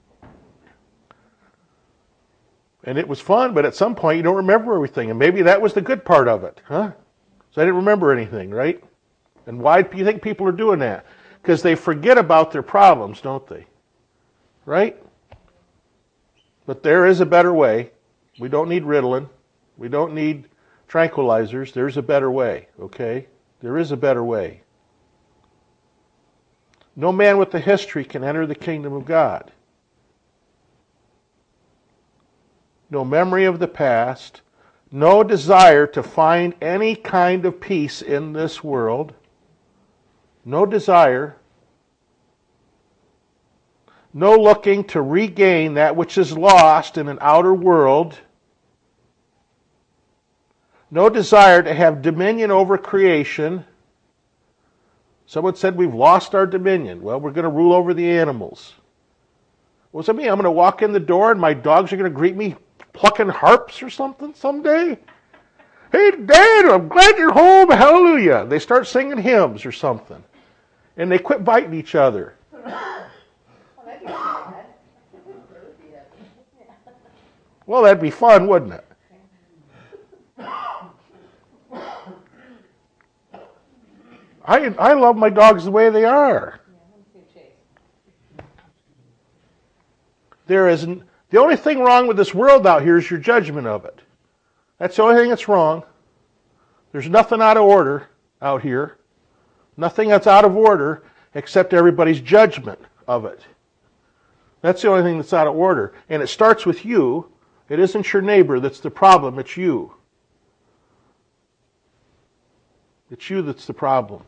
And it was fun, but at some point you don't remember everything. And maybe that was the good part of it, huh? So I didn't remember anything, right? And why do you think people are doing that? Because they forget about their problems, don't they? Right? But there is a better way. We don't need Ritalin. We don't need tranquilizers. There's a better way, okay? There is a better way. No man with a history can enter the kingdom of God. No memory of the past, no desire to find any kind of peace in this world, no desire, no looking to regain that which is lost in an outer world, no desire to have dominion over creation. Someone said we've lost our dominion. Well, we're going to rule over the animals. What does that mean? I'm going to walk in the door and my dogs are going to greet me plucking harps or something someday? Hey, Dad, I'm glad you're home. Hallelujah. They start singing hymns or something. And they quit biting each other. Well, that'd be fun, wouldn't it? I I love my dogs the way they are. There is the only thing wrong with this world out here is your judgment of it. That's the only thing that's wrong. There's nothing out of order out here. Nothing that's out of order except everybody's judgment of it. That's the only thing that's out of order. And it starts with you. It isn't your neighbor that's the problem, it's you. It's you that's the problem.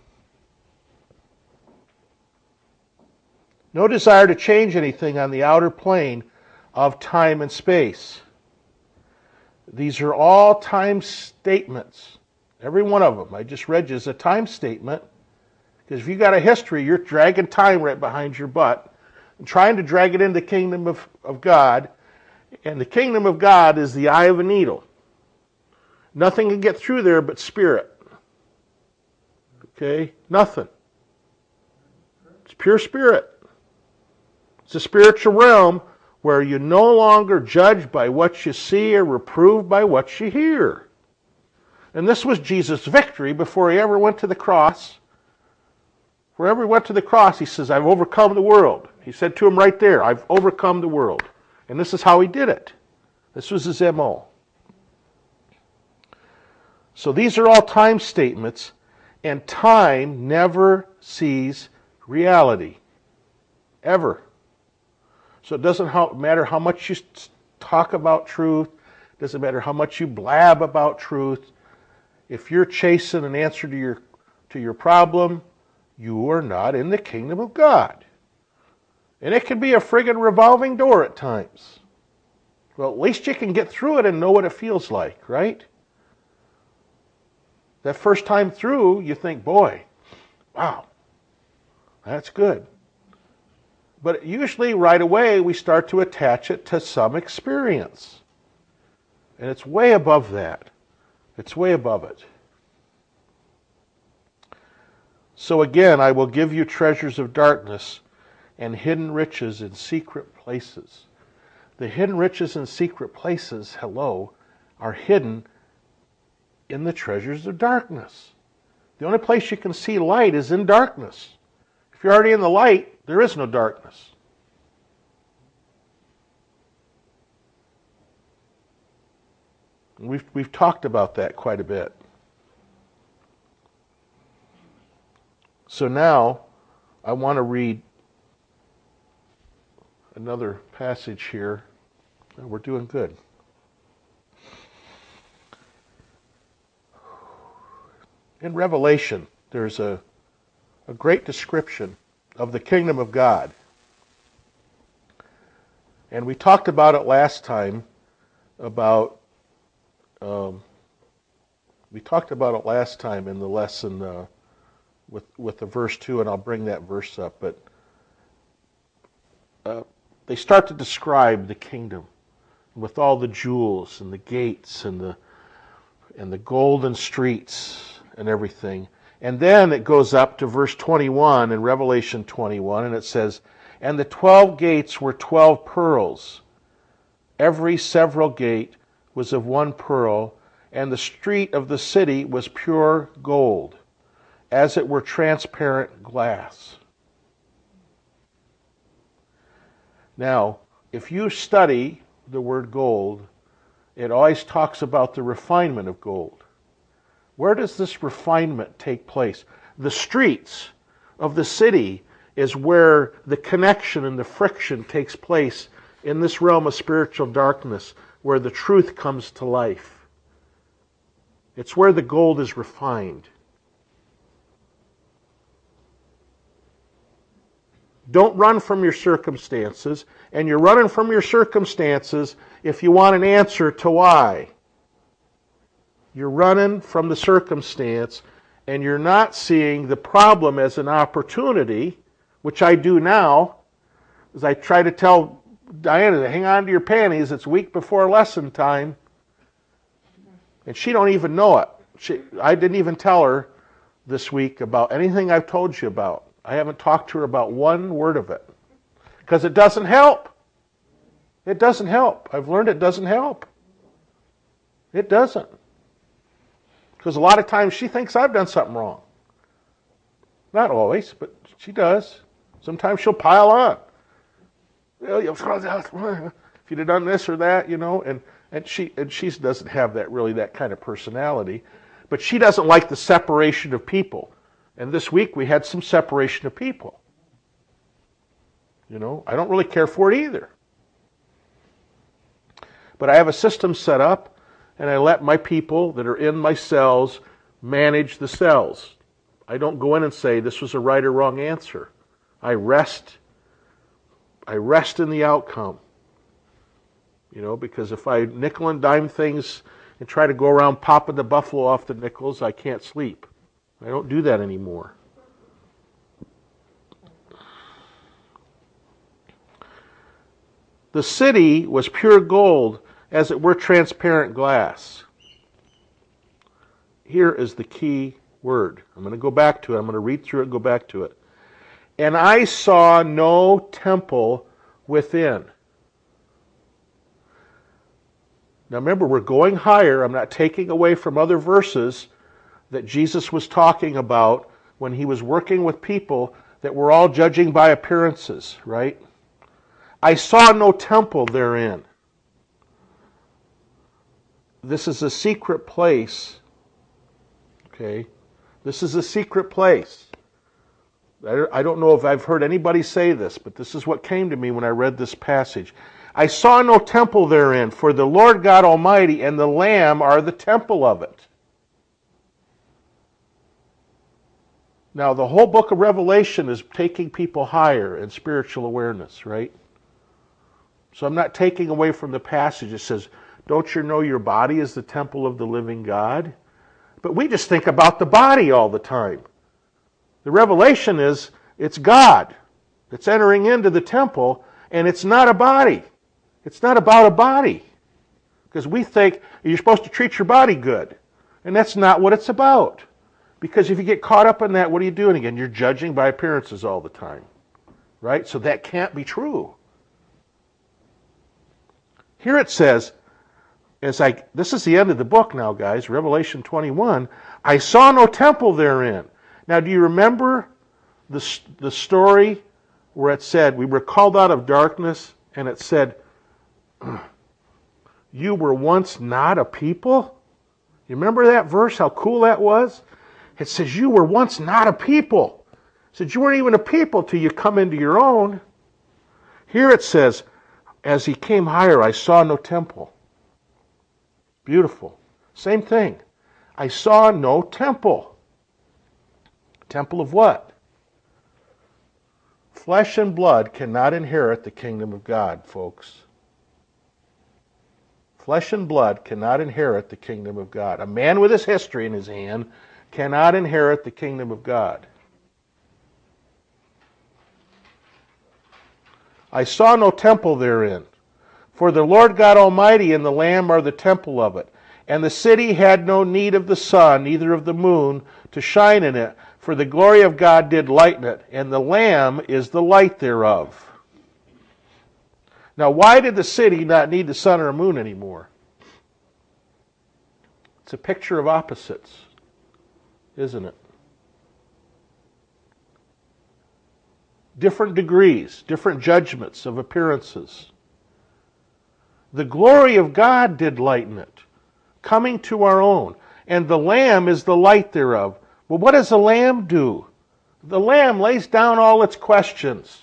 No desire to change anything on the outer plane of time and space. These are all time statements. Every one of them. I just read you is a time statement. Because if you got a history, you're dragging time right behind your butt and trying to drag it into the kingdom of, of God. And the kingdom of God is the eye of a needle. Nothing can get through there but spirit. Okay? Nothing. It's pure spirit. It's a spiritual realm where you're no longer judged by what you see or reproved by what you hear. And this was Jesus' victory before he ever went to the cross. Wherever he went to the cross, he says, I've overcome the world. He said to him right there, I've overcome the world. And this is how he did it. This was his M O. So these are all time statements, and time never sees reality. Ever. So it doesn't matter how much you talk about truth. It doesn't matter how much you blab about truth. If you're chasing an answer to your to your problem, you are not in the kingdom of God. And it can be a friggin' revolving door at times. Well, at least you can get through it and know what it feels like, right? That first time through, you think, boy, wow, that's good. But usually right away we start to attach it to some experience. And it's way above that. It's way above it. So again, I will give you treasures of darkness and hidden riches in secret places. The hidden riches in secret places, hello, are hidden in the treasures of darkness. The only place you can see light is in darkness. If you're already in the light, there is no darkness. We've, we've talked about that quite a bit. So now, I want to read another passage here. We're doing good. In Revelation, there's a, a great description of the kingdom of God. And we talked about it last time about um, we talked about it last time in the lesson uh, with with the verse two, and I'll bring that verse up. But uh, they start to describe the kingdom with all the jewels and the gates and the and the golden streets and everything. And then it goes up to verse twenty-one in Revelation twenty-one, and it says, and the twelve gates were twelve pearls. Every several gate was of one pearl, and the street of the city was pure gold, as it were transparent glass. Now, if you study the word gold, it always talks about the refinement of gold. Where does this refinement take place? The streets of the city is where the connection and the friction takes place in this realm of spiritual darkness, where the truth comes to life. It's where the gold is refined. Don't run from your circumstances, and you're running from your circumstances if you want an answer to why. You're running from the circumstance, and you're not seeing the problem as an opportunity, which I do now, as I try to tell Diana to hang on to your panties. It's a week before lesson time, and she don't even know it. She, I didn't even tell her this week about anything I've told you about. I haven't talked to her about one word of it. Because it doesn't help. It doesn't help. I've learned it doesn't help. It doesn't. Because a lot of times she thinks I've done something wrong. Not always, but she does. Sometimes she'll pile on. If you'd have done this or that, you know, and, and she and she doesn't have that really that kind of personality. But she doesn't like the separation of people. And this week we had some separation of people. You know, I don't really care for it either. But I have a system set up, and I let my people that are in my cells manage the cells. I don't go in and say this was a right or wrong answer. I rest. I rest in the outcome. You know, because if I nickel and dime things and try to go around popping the buffalo off the nickels, I can't sleep. I don't do that anymore. The city was pure gold, as it were transparent glass. Here is the key word. I'm going to go back to it. I'm going to read through it and go back to it. And I saw no temple within. Now remember, we're going higher. I'm not taking away from other verses that Jesus was talking about when he was working with people that were all judging by appearances, right? I saw no temple therein. This is a secret place. Okay? This is a secret place. I don't know if I've heard anybody say this, but this is what came to me when I read this passage. I saw no temple therein, for the Lord God Almighty and the Lamb are the temple of it. Now, the whole book of Revelation is taking people higher in spiritual awareness, right? So I'm not taking away from the passage. It says, don't you know your body is the temple of the living God? But we just think about the body all the time. The revelation is, it's God that's entering into the temple, and it's not a body. It's not about a body. Because we think you're supposed to treat your body good. And that's not what it's about. Because if you get caught up in that, what are you doing again? You're judging by appearances all the time. Right? So that can't be true. Here it says, as I, this is the end of the book now, guys, Revelation twenty-one, I saw no temple therein. Now, do you remember the, the story where it said, we were called out of darkness, and it said, you were once not a people? You remember that verse, how cool that was? It says, you were once not a people. It said, you weren't even a people till you come into your own. Here it says, as he came higher, I saw no temple. Beautiful. Same thing. I saw no temple. Temple of what? Flesh and blood cannot inherit the kingdom of God, folks. Flesh and blood cannot inherit the kingdom of God. A man with his history in his hand cannot inherit the kingdom of God. I saw no temple therein, for the Lord God Almighty and the Lamb are the temple of it. And the city had no need of the sun, neither of the moon, to shine in it, for the glory of God did lighten it, and the Lamb is the light thereof. Now, why did the city not need the sun or the moon anymore? It's a picture of opposites, isn't it? Different degrees, different judgments of appearances. The glory of God did lighten it, coming to our own, and the Lamb is the light thereof. Well, what does the Lamb do? The Lamb lays down all its questions.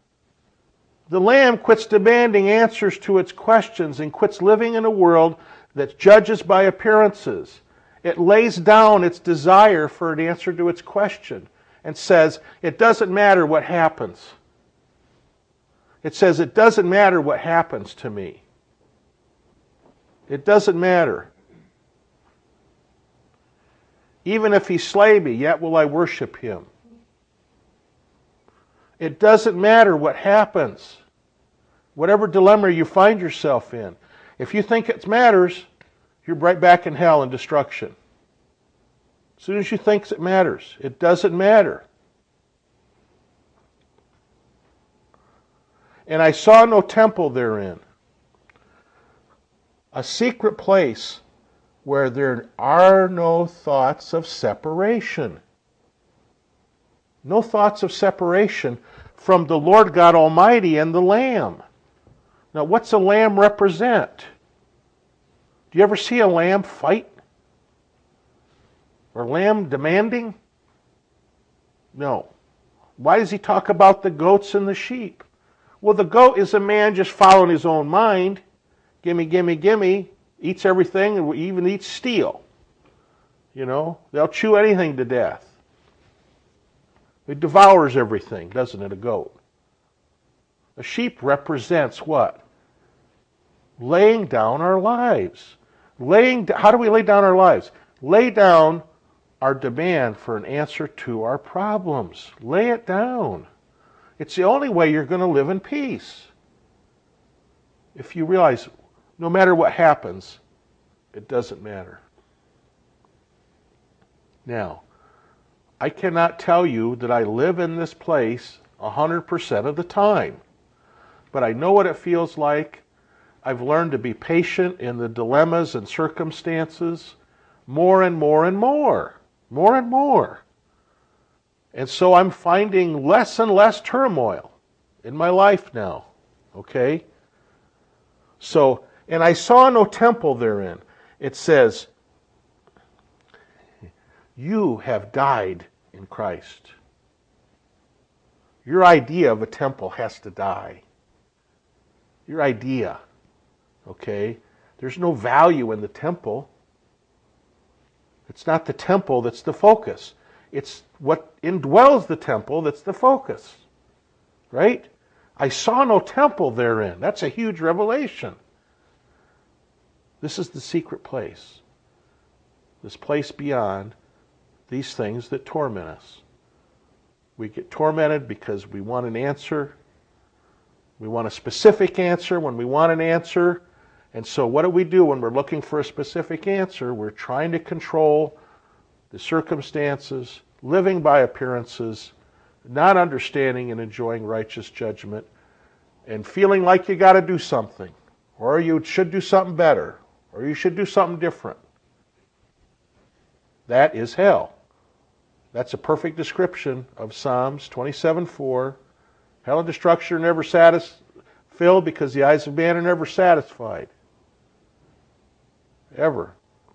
The Lamb quits demanding answers to its questions and quits living in a world that judges by appearances. It lays down its desire for an answer to its question and says, it doesn't matter what happens. It says, it doesn't matter what happens to me. It doesn't matter. Even if he slay me, yet will I worship him. It doesn't matter what happens. Whatever dilemma you find yourself in, if you think it matters, you're right back in hell and destruction. As soon as you think it matters, it doesn't matter. And I saw no temple therein, a secret place where there are no thoughts of separation. No thoughts of separation from the Lord God Almighty and the Lamb. Now, what's a lamb represent? Do you ever see a lamb fight? Or lamb demanding? No. Why does he talk about the goats and the sheep? Well, the goat is a man just following his own mind. Gimme, gimme, gimme. Eats everything and even eats steel. You know, they'll chew anything to death. It devours everything, doesn't it, a goat? A sheep represents what? Laying down our lives. Laying, how do we lay down our lives? Lay down our demand for an answer to our problems. Lay it down. It's the only way you're going to live in peace. If you realize, no matter what happens, it doesn't matter. Now, I cannot tell you that I live in this place one hundred percent of the time. But I know what it feels like. I've learned to be patient in the dilemmas and circumstances more and more and more. More and more. And so I'm finding less and less turmoil in my life now. Okay? So, and I saw no temple therein. It says, you have died in Christ. Your idea of a temple has to die. Your idea. Okay? There's no value in the temple. It's not the temple that's the focus. It's what indwells the temple that's the focus. Right? I saw no temple therein. That's a huge revelation. This is the secret place. This place beyond these things that torment us. We get tormented because we want an answer. We want a specific answer when we want an answer. And so what do we do when we're looking for a specific answer? We're trying to control the circumstances, living by appearances, not understanding and enjoying righteous judgment, and feeling like you got to do something, or you should do something better, or you should do something different. That is hell. That's a perfect description of Psalms twenty-seven four. Hell and destruction are never satis- filled because the eyes of man are never satisfied. Ever.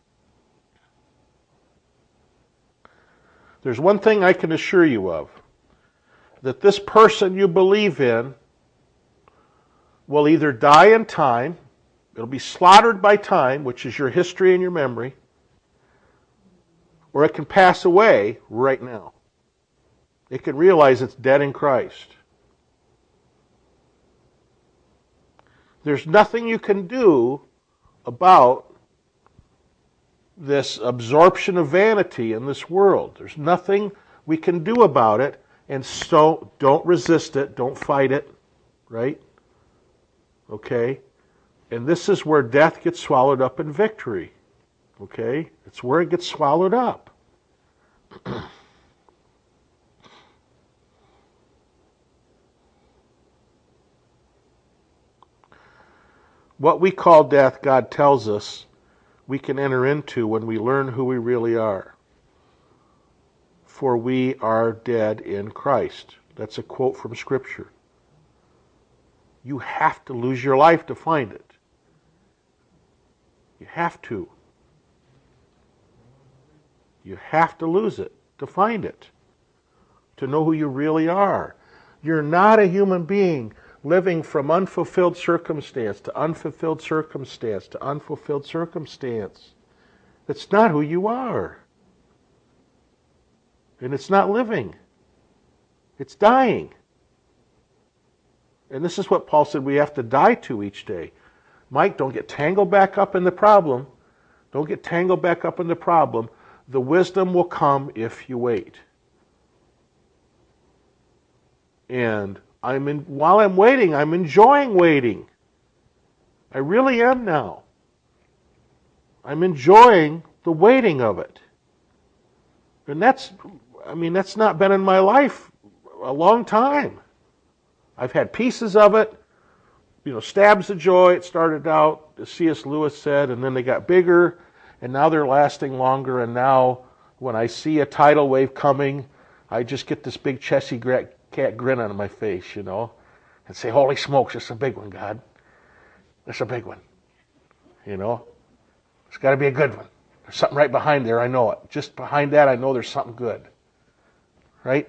There's one thing I can assure you of. That this person you believe in will either die in time, it'll be slaughtered by time, which is your history and your memory, or it can pass away right now. It can realize it's dead in Christ. There's nothing you can do about this absorption of vanity in this world. There's nothing we can do about it, and so don't resist it, don't fight it, right? Okay? And this is where death gets swallowed up in victory. Okay? It's where it gets swallowed up. What we call death, God tells us, we can enter into when we learn who we really are. For we are dead in Christ. That's a quote from Scripture. You have to lose your life to find it. You have to. You have to lose it to find it. To know who you really are. You're not a human being living from unfulfilled circumstance to unfulfilled circumstance to unfulfilled circumstance. That's not who you are. And it's not living. It's dying. And this is what Paul said we have to die to each day. Mike, don't get tangled back up in the problem. Don't get tangled back up in the problem. The wisdom will come if you wait. And I'm in, while I'm waiting, I'm enjoying waiting. I really am now. I'm enjoying the waiting of it. And that's, I mean, that's not been in my life a long time. I've had pieces of it, you know, stabs of joy. It started out, as C S Lewis said, and then they got bigger, and now they're lasting longer. And now, when I see a tidal wave coming, I just get this big chessy cat grin on my face, you know, and say, "Holy smokes, it's a big one, God. It's a big one. You know, it's got to be a good one. There's something right behind there. I know it. Just behind that, I know there's something good." Right?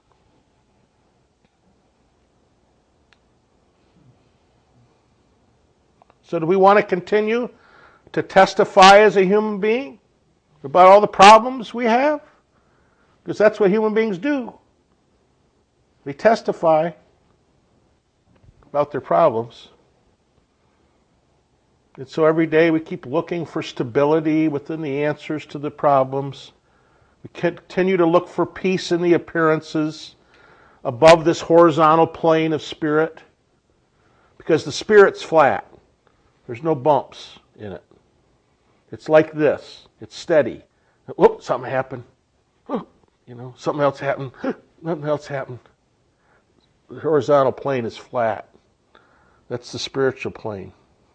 So do we want to continue to testify as a human being about all the problems we have? Because that's what human beings do. They testify about their problems. And so every day we keep looking for stability within the answers to the problems. We continue to look for peace in the appearances above this horizontal plane of spirit. Because the spirit's flat. There's no bumps in it. It's like this. It's steady. Whoop, something happened. You know, something else happened. Nothing else happened. The horizontal plane is flat. That's the spiritual plane.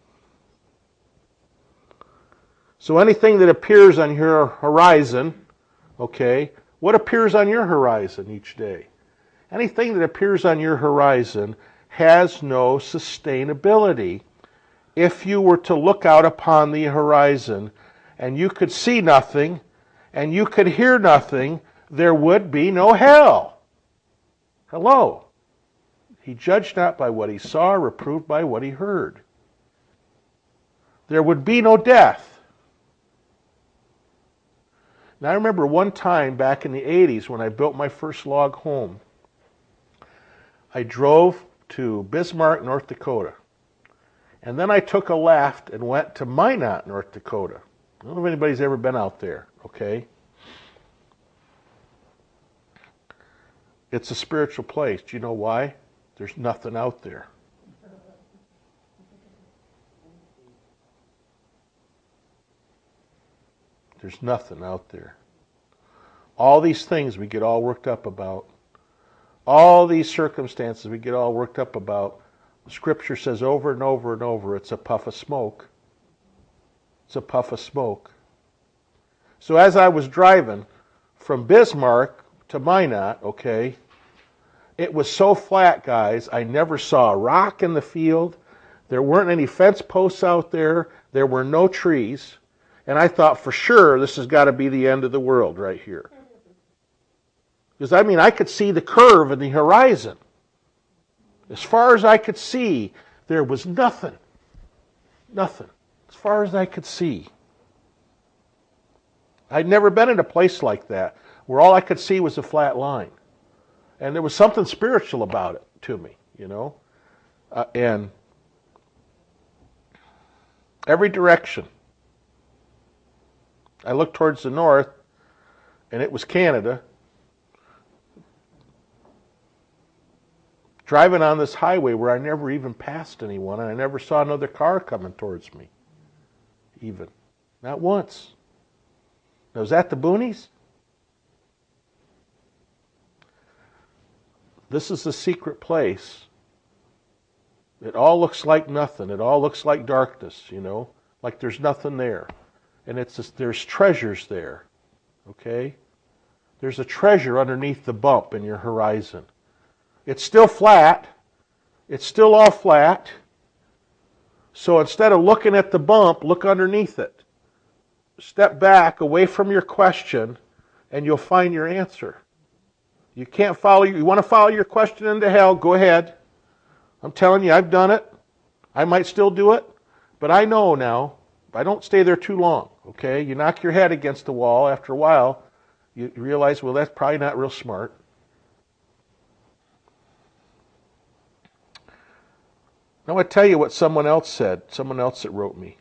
So anything that appears on your horizon, okay, what appears on your horizon each day? Anything that appears on your horizon has no sustainability. If you were to look out upon the horizon and you could see nothing and you could hear nothing, there would be no hell. Hello. He judged not by what he saw, reproved by what he heard. There would be no death. Now I remember one time back in the eighties when I built my first log home, I drove to Bismarck, North Dakota. And then I took a left and went to Minot, North Dakota. I don't know if anybody's ever been out there, okay? It's a spiritual place. Do you know why? There's nothing out there. There's nothing out there. All these things we get all worked up about, all these circumstances we get all worked up about, Scripture says over and over and over, it's a puff of smoke. It's a puff of smoke. So as I was driving from Bismarck to Minot, okay, it was so flat, guys, I never saw a rock in the field. There weren't any fence posts out there. There were no trees. And I thought for sure this has got to be the end of the world right here. Because, I mean, I could see the curve in the horizon. As far as I could see, there was nothing. Nothing. As far as I could see. I'd never been in a place like that, where all I could see was a flat line. And there was something spiritual about it to me, you know. Uh, and every direction. I looked towards the north, and it was Canada. Driving on this highway where I never even passed anyone, and I never saw another car coming towards me. Even. Not once. Now, was that the boonies? This is the secret place. It all looks like nothing. It all looks like darkness, you know, like there's nothing there. And it's just, there's treasures there, okay? There's a treasure underneath the bump in your horizon. It's still flat. It's still all flat. So instead of looking at the bump, look underneath it. Step back away from your question, and you'll find your answer. You can't follow, you want to follow your question into hell, go ahead. I'm telling you, I've done it. I might still do it, but I know now, I don't stay there too long, okay? You knock your head against the wall, after a while, you realize, well, that's probably not real smart. Now I tell you what someone else said, someone else that wrote me.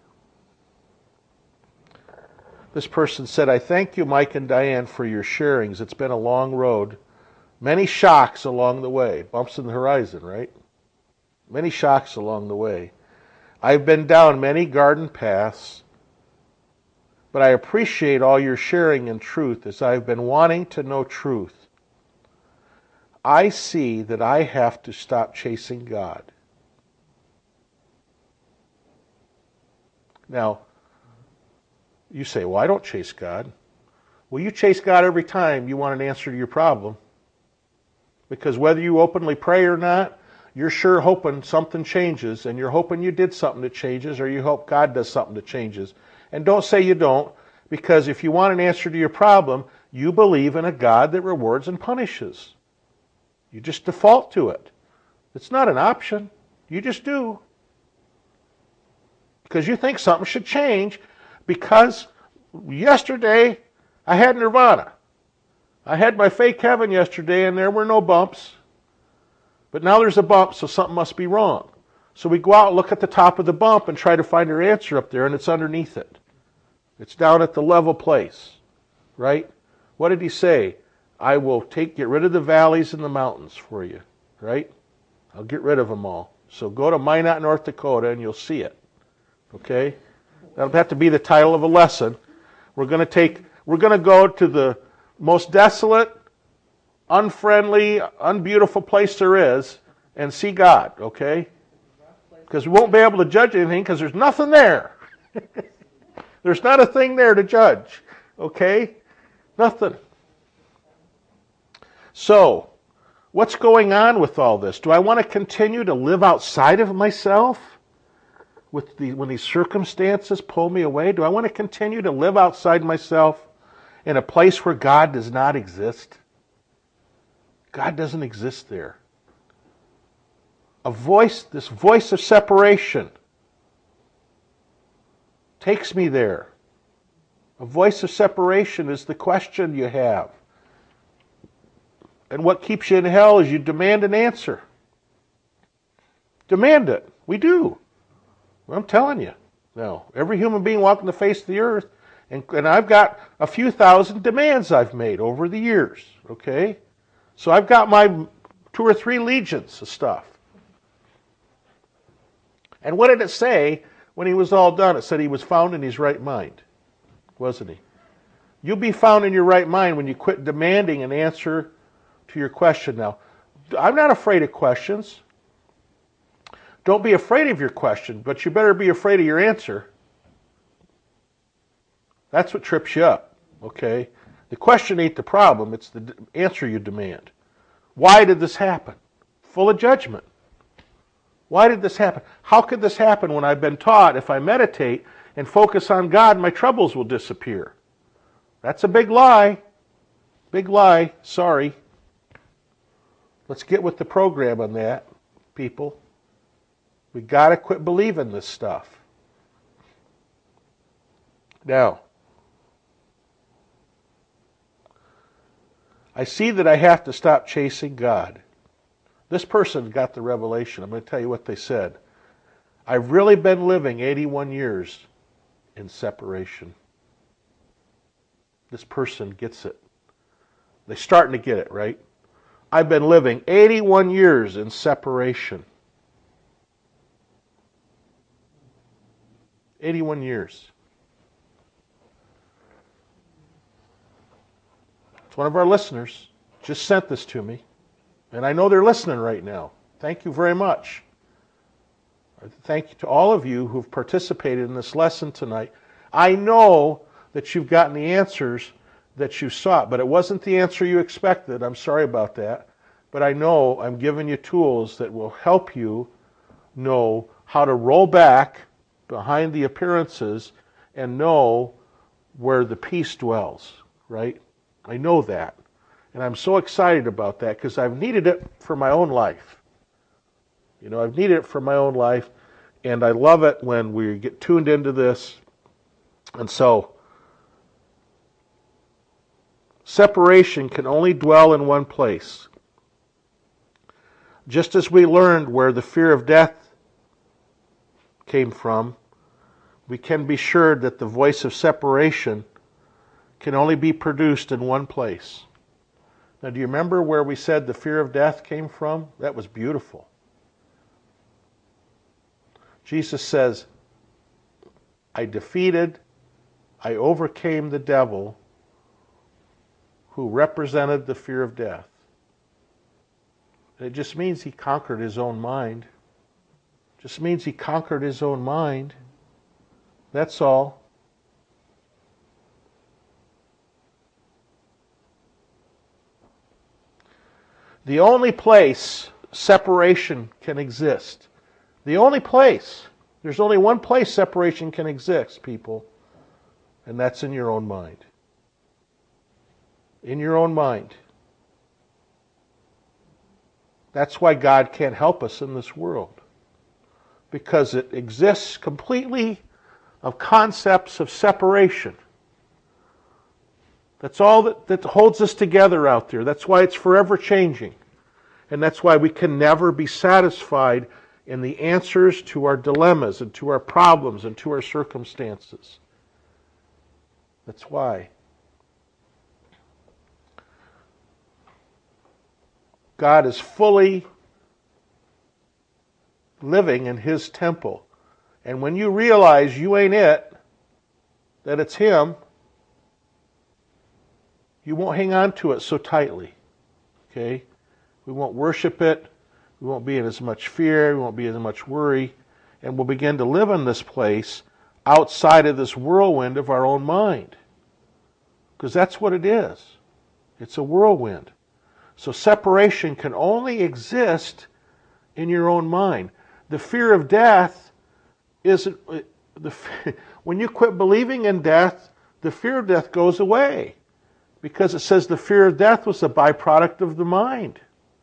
This person said, I thank you, Mike and Diane, for your sharings. It's been a long road. Many shocks along the way. Bumps in the horizon, right? Many shocks along the way. I've been down many garden paths, but I appreciate all your sharing in truth as I've been wanting to know truth. I see that I have to stop chasing God. Now, you say, well, I don't chase God. Well, you chase God every time you want an answer to your problem. Because whether you openly pray or not, you're sure hoping something changes, and you're hoping you did something that changes, or you hope God does something that changes. And don't say you don't, because if you want an answer to your problem, you believe in a God that rewards and punishes. You just default to it. It's not an option. You just do. Because you think something should change, because yesterday I had nirvana. I had my fake heaven yesterday and there were no bumps. But now there's a bump, so something must be wrong. So we go out and look at the top of the bump and try to find our answer up there, and it's underneath it. It's down at the level place, right? What did he say? I will take, get rid of the valleys and the mountains for you, right? I'll get rid of them all. So go to Minot, North Dakota, and you'll see it. Okay? That'll have to be the title of a lesson. We're going to take, we're going to go to the most desolate, unfriendly, unbeautiful place there is and see God, okay? Because we won't be able to judge anything because there's nothing there. There's not a thing there to judge, okay? Nothing. So, what's going on with all this? Do I want to continue to live outside of myself? With the, when these circumstances pull me away, do I want to continue to live outside myself in a place where God does not exist? God doesn't exist there. A voice, this voice of separation takes me there. A voice of separation is the question you have. And what keeps you in hell is you demand an answer. Demand it. We do. I'm telling you. Now, every human being walking the face of the earth, and, and I've got a few thousand demands I've made over the years, okay? So I've got my two or three legions of stuff. And what did it say when he was all done? It said he was found in his right mind, wasn't he? You'll be found in your right mind when you quit demanding an answer to your question. Now, I'm not afraid of questions. Don't be afraid of your question, but you better be afraid of your answer. That's what trips you up, okay? The question ain't the problem, it's the answer you demand. Why did this happen? Full of judgment. Why did this happen? How could this happen when I've been taught if I meditate and focus on God, my troubles will disappear? That's a big lie. Big lie. Sorry. Let's get with the program on that, people. We got to quit believing this stuff. Now, I see that I have to stop chasing God. This person got the revelation. I'm going to tell you what they said. I've really been living eighty-one years in separation. This person gets it. They're starting to get it, right? I've been living eighty-one years in separation. eighty-one years. It's one of our listeners just sent this to me, and I know they're listening right now. Thank you very much. Thank you to all of you who've participated in this lesson tonight. I know that you've gotten the answers that you sought, but it wasn't the answer you expected. I'm sorry about that. But I know I'm giving you tools that will help you know how to roll back behind the appearances and know where the peace dwells, right? I know that. And I'm so excited about that because I've needed it for my own life. You know, I've needed it for my own life, and I love it when we get tuned into this. And so, separation can only dwell in one place. Just as we learned where the fear of death came from, we can be sure that the voice of separation can only be produced in one place. Now, do you remember where we said the fear of death came from? That was beautiful. Jesus says, I defeated, I overcame the devil who represented the fear of death. It just means he conquered his own mind. It just means he conquered his own mind. That's all. The only place separation can exist, the only place, there's only one place separation can exist, people, and that's in your own mind. In your own mind. That's why God can't help us in this world, because it exists completely of concepts of separation. That's all that, that holds us together out there. That's why it's forever changing. And that's why we can never be satisfied in the answers to our dilemmas and to our problems and to our circumstances. That's why. God is fully living in His temple. And when you realize you ain't it, that it's Him, you won't hang on to it so tightly. Okay? We won't worship it. We won't be in as much fear. We won't be in as much worry. And we'll begin to live in this place outside of this whirlwind of our own mind. Because that's what it is. It's a whirlwind. So separation can only exist in your own mind. The fear of death isn't... the when you quit believing in death, the fear of death goes away. Because it says the fear of death was a byproduct of the mind.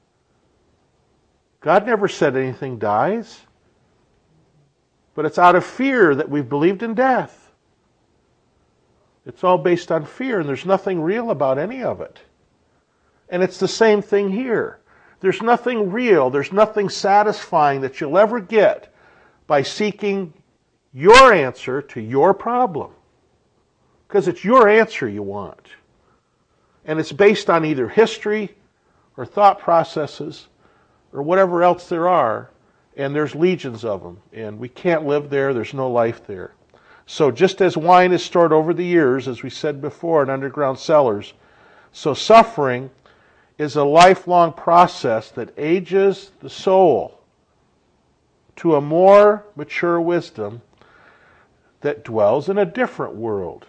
God never said anything dies. But it's out of fear that we've believed in death. It's all based on fear, and there's nothing real about any of it. And it's the same thing here. There's nothing real, there's nothing satisfying that you'll ever get by seeking your answer to your problem. Because it's your answer you want. And it's based on either history or thought processes or whatever else there are. And there's legions of them. And we can't live there. There's no life there. So just as wine is stored over the years, as we said before, in underground cellars, so suffering is a lifelong process that ages the soul to a more mature wisdom that dwells in a different world.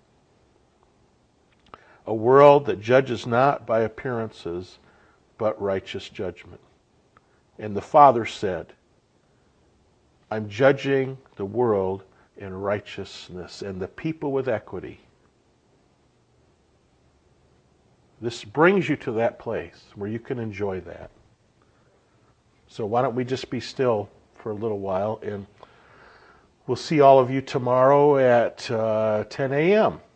A world that judges not by appearances, but righteous judgment. And the Father said, I'm judging the world in righteousness and the people with equity. This brings you to that place where you can enjoy that. So why don't we just be still for a little while, and we'll see all of you tomorrow at uh, ten a.m.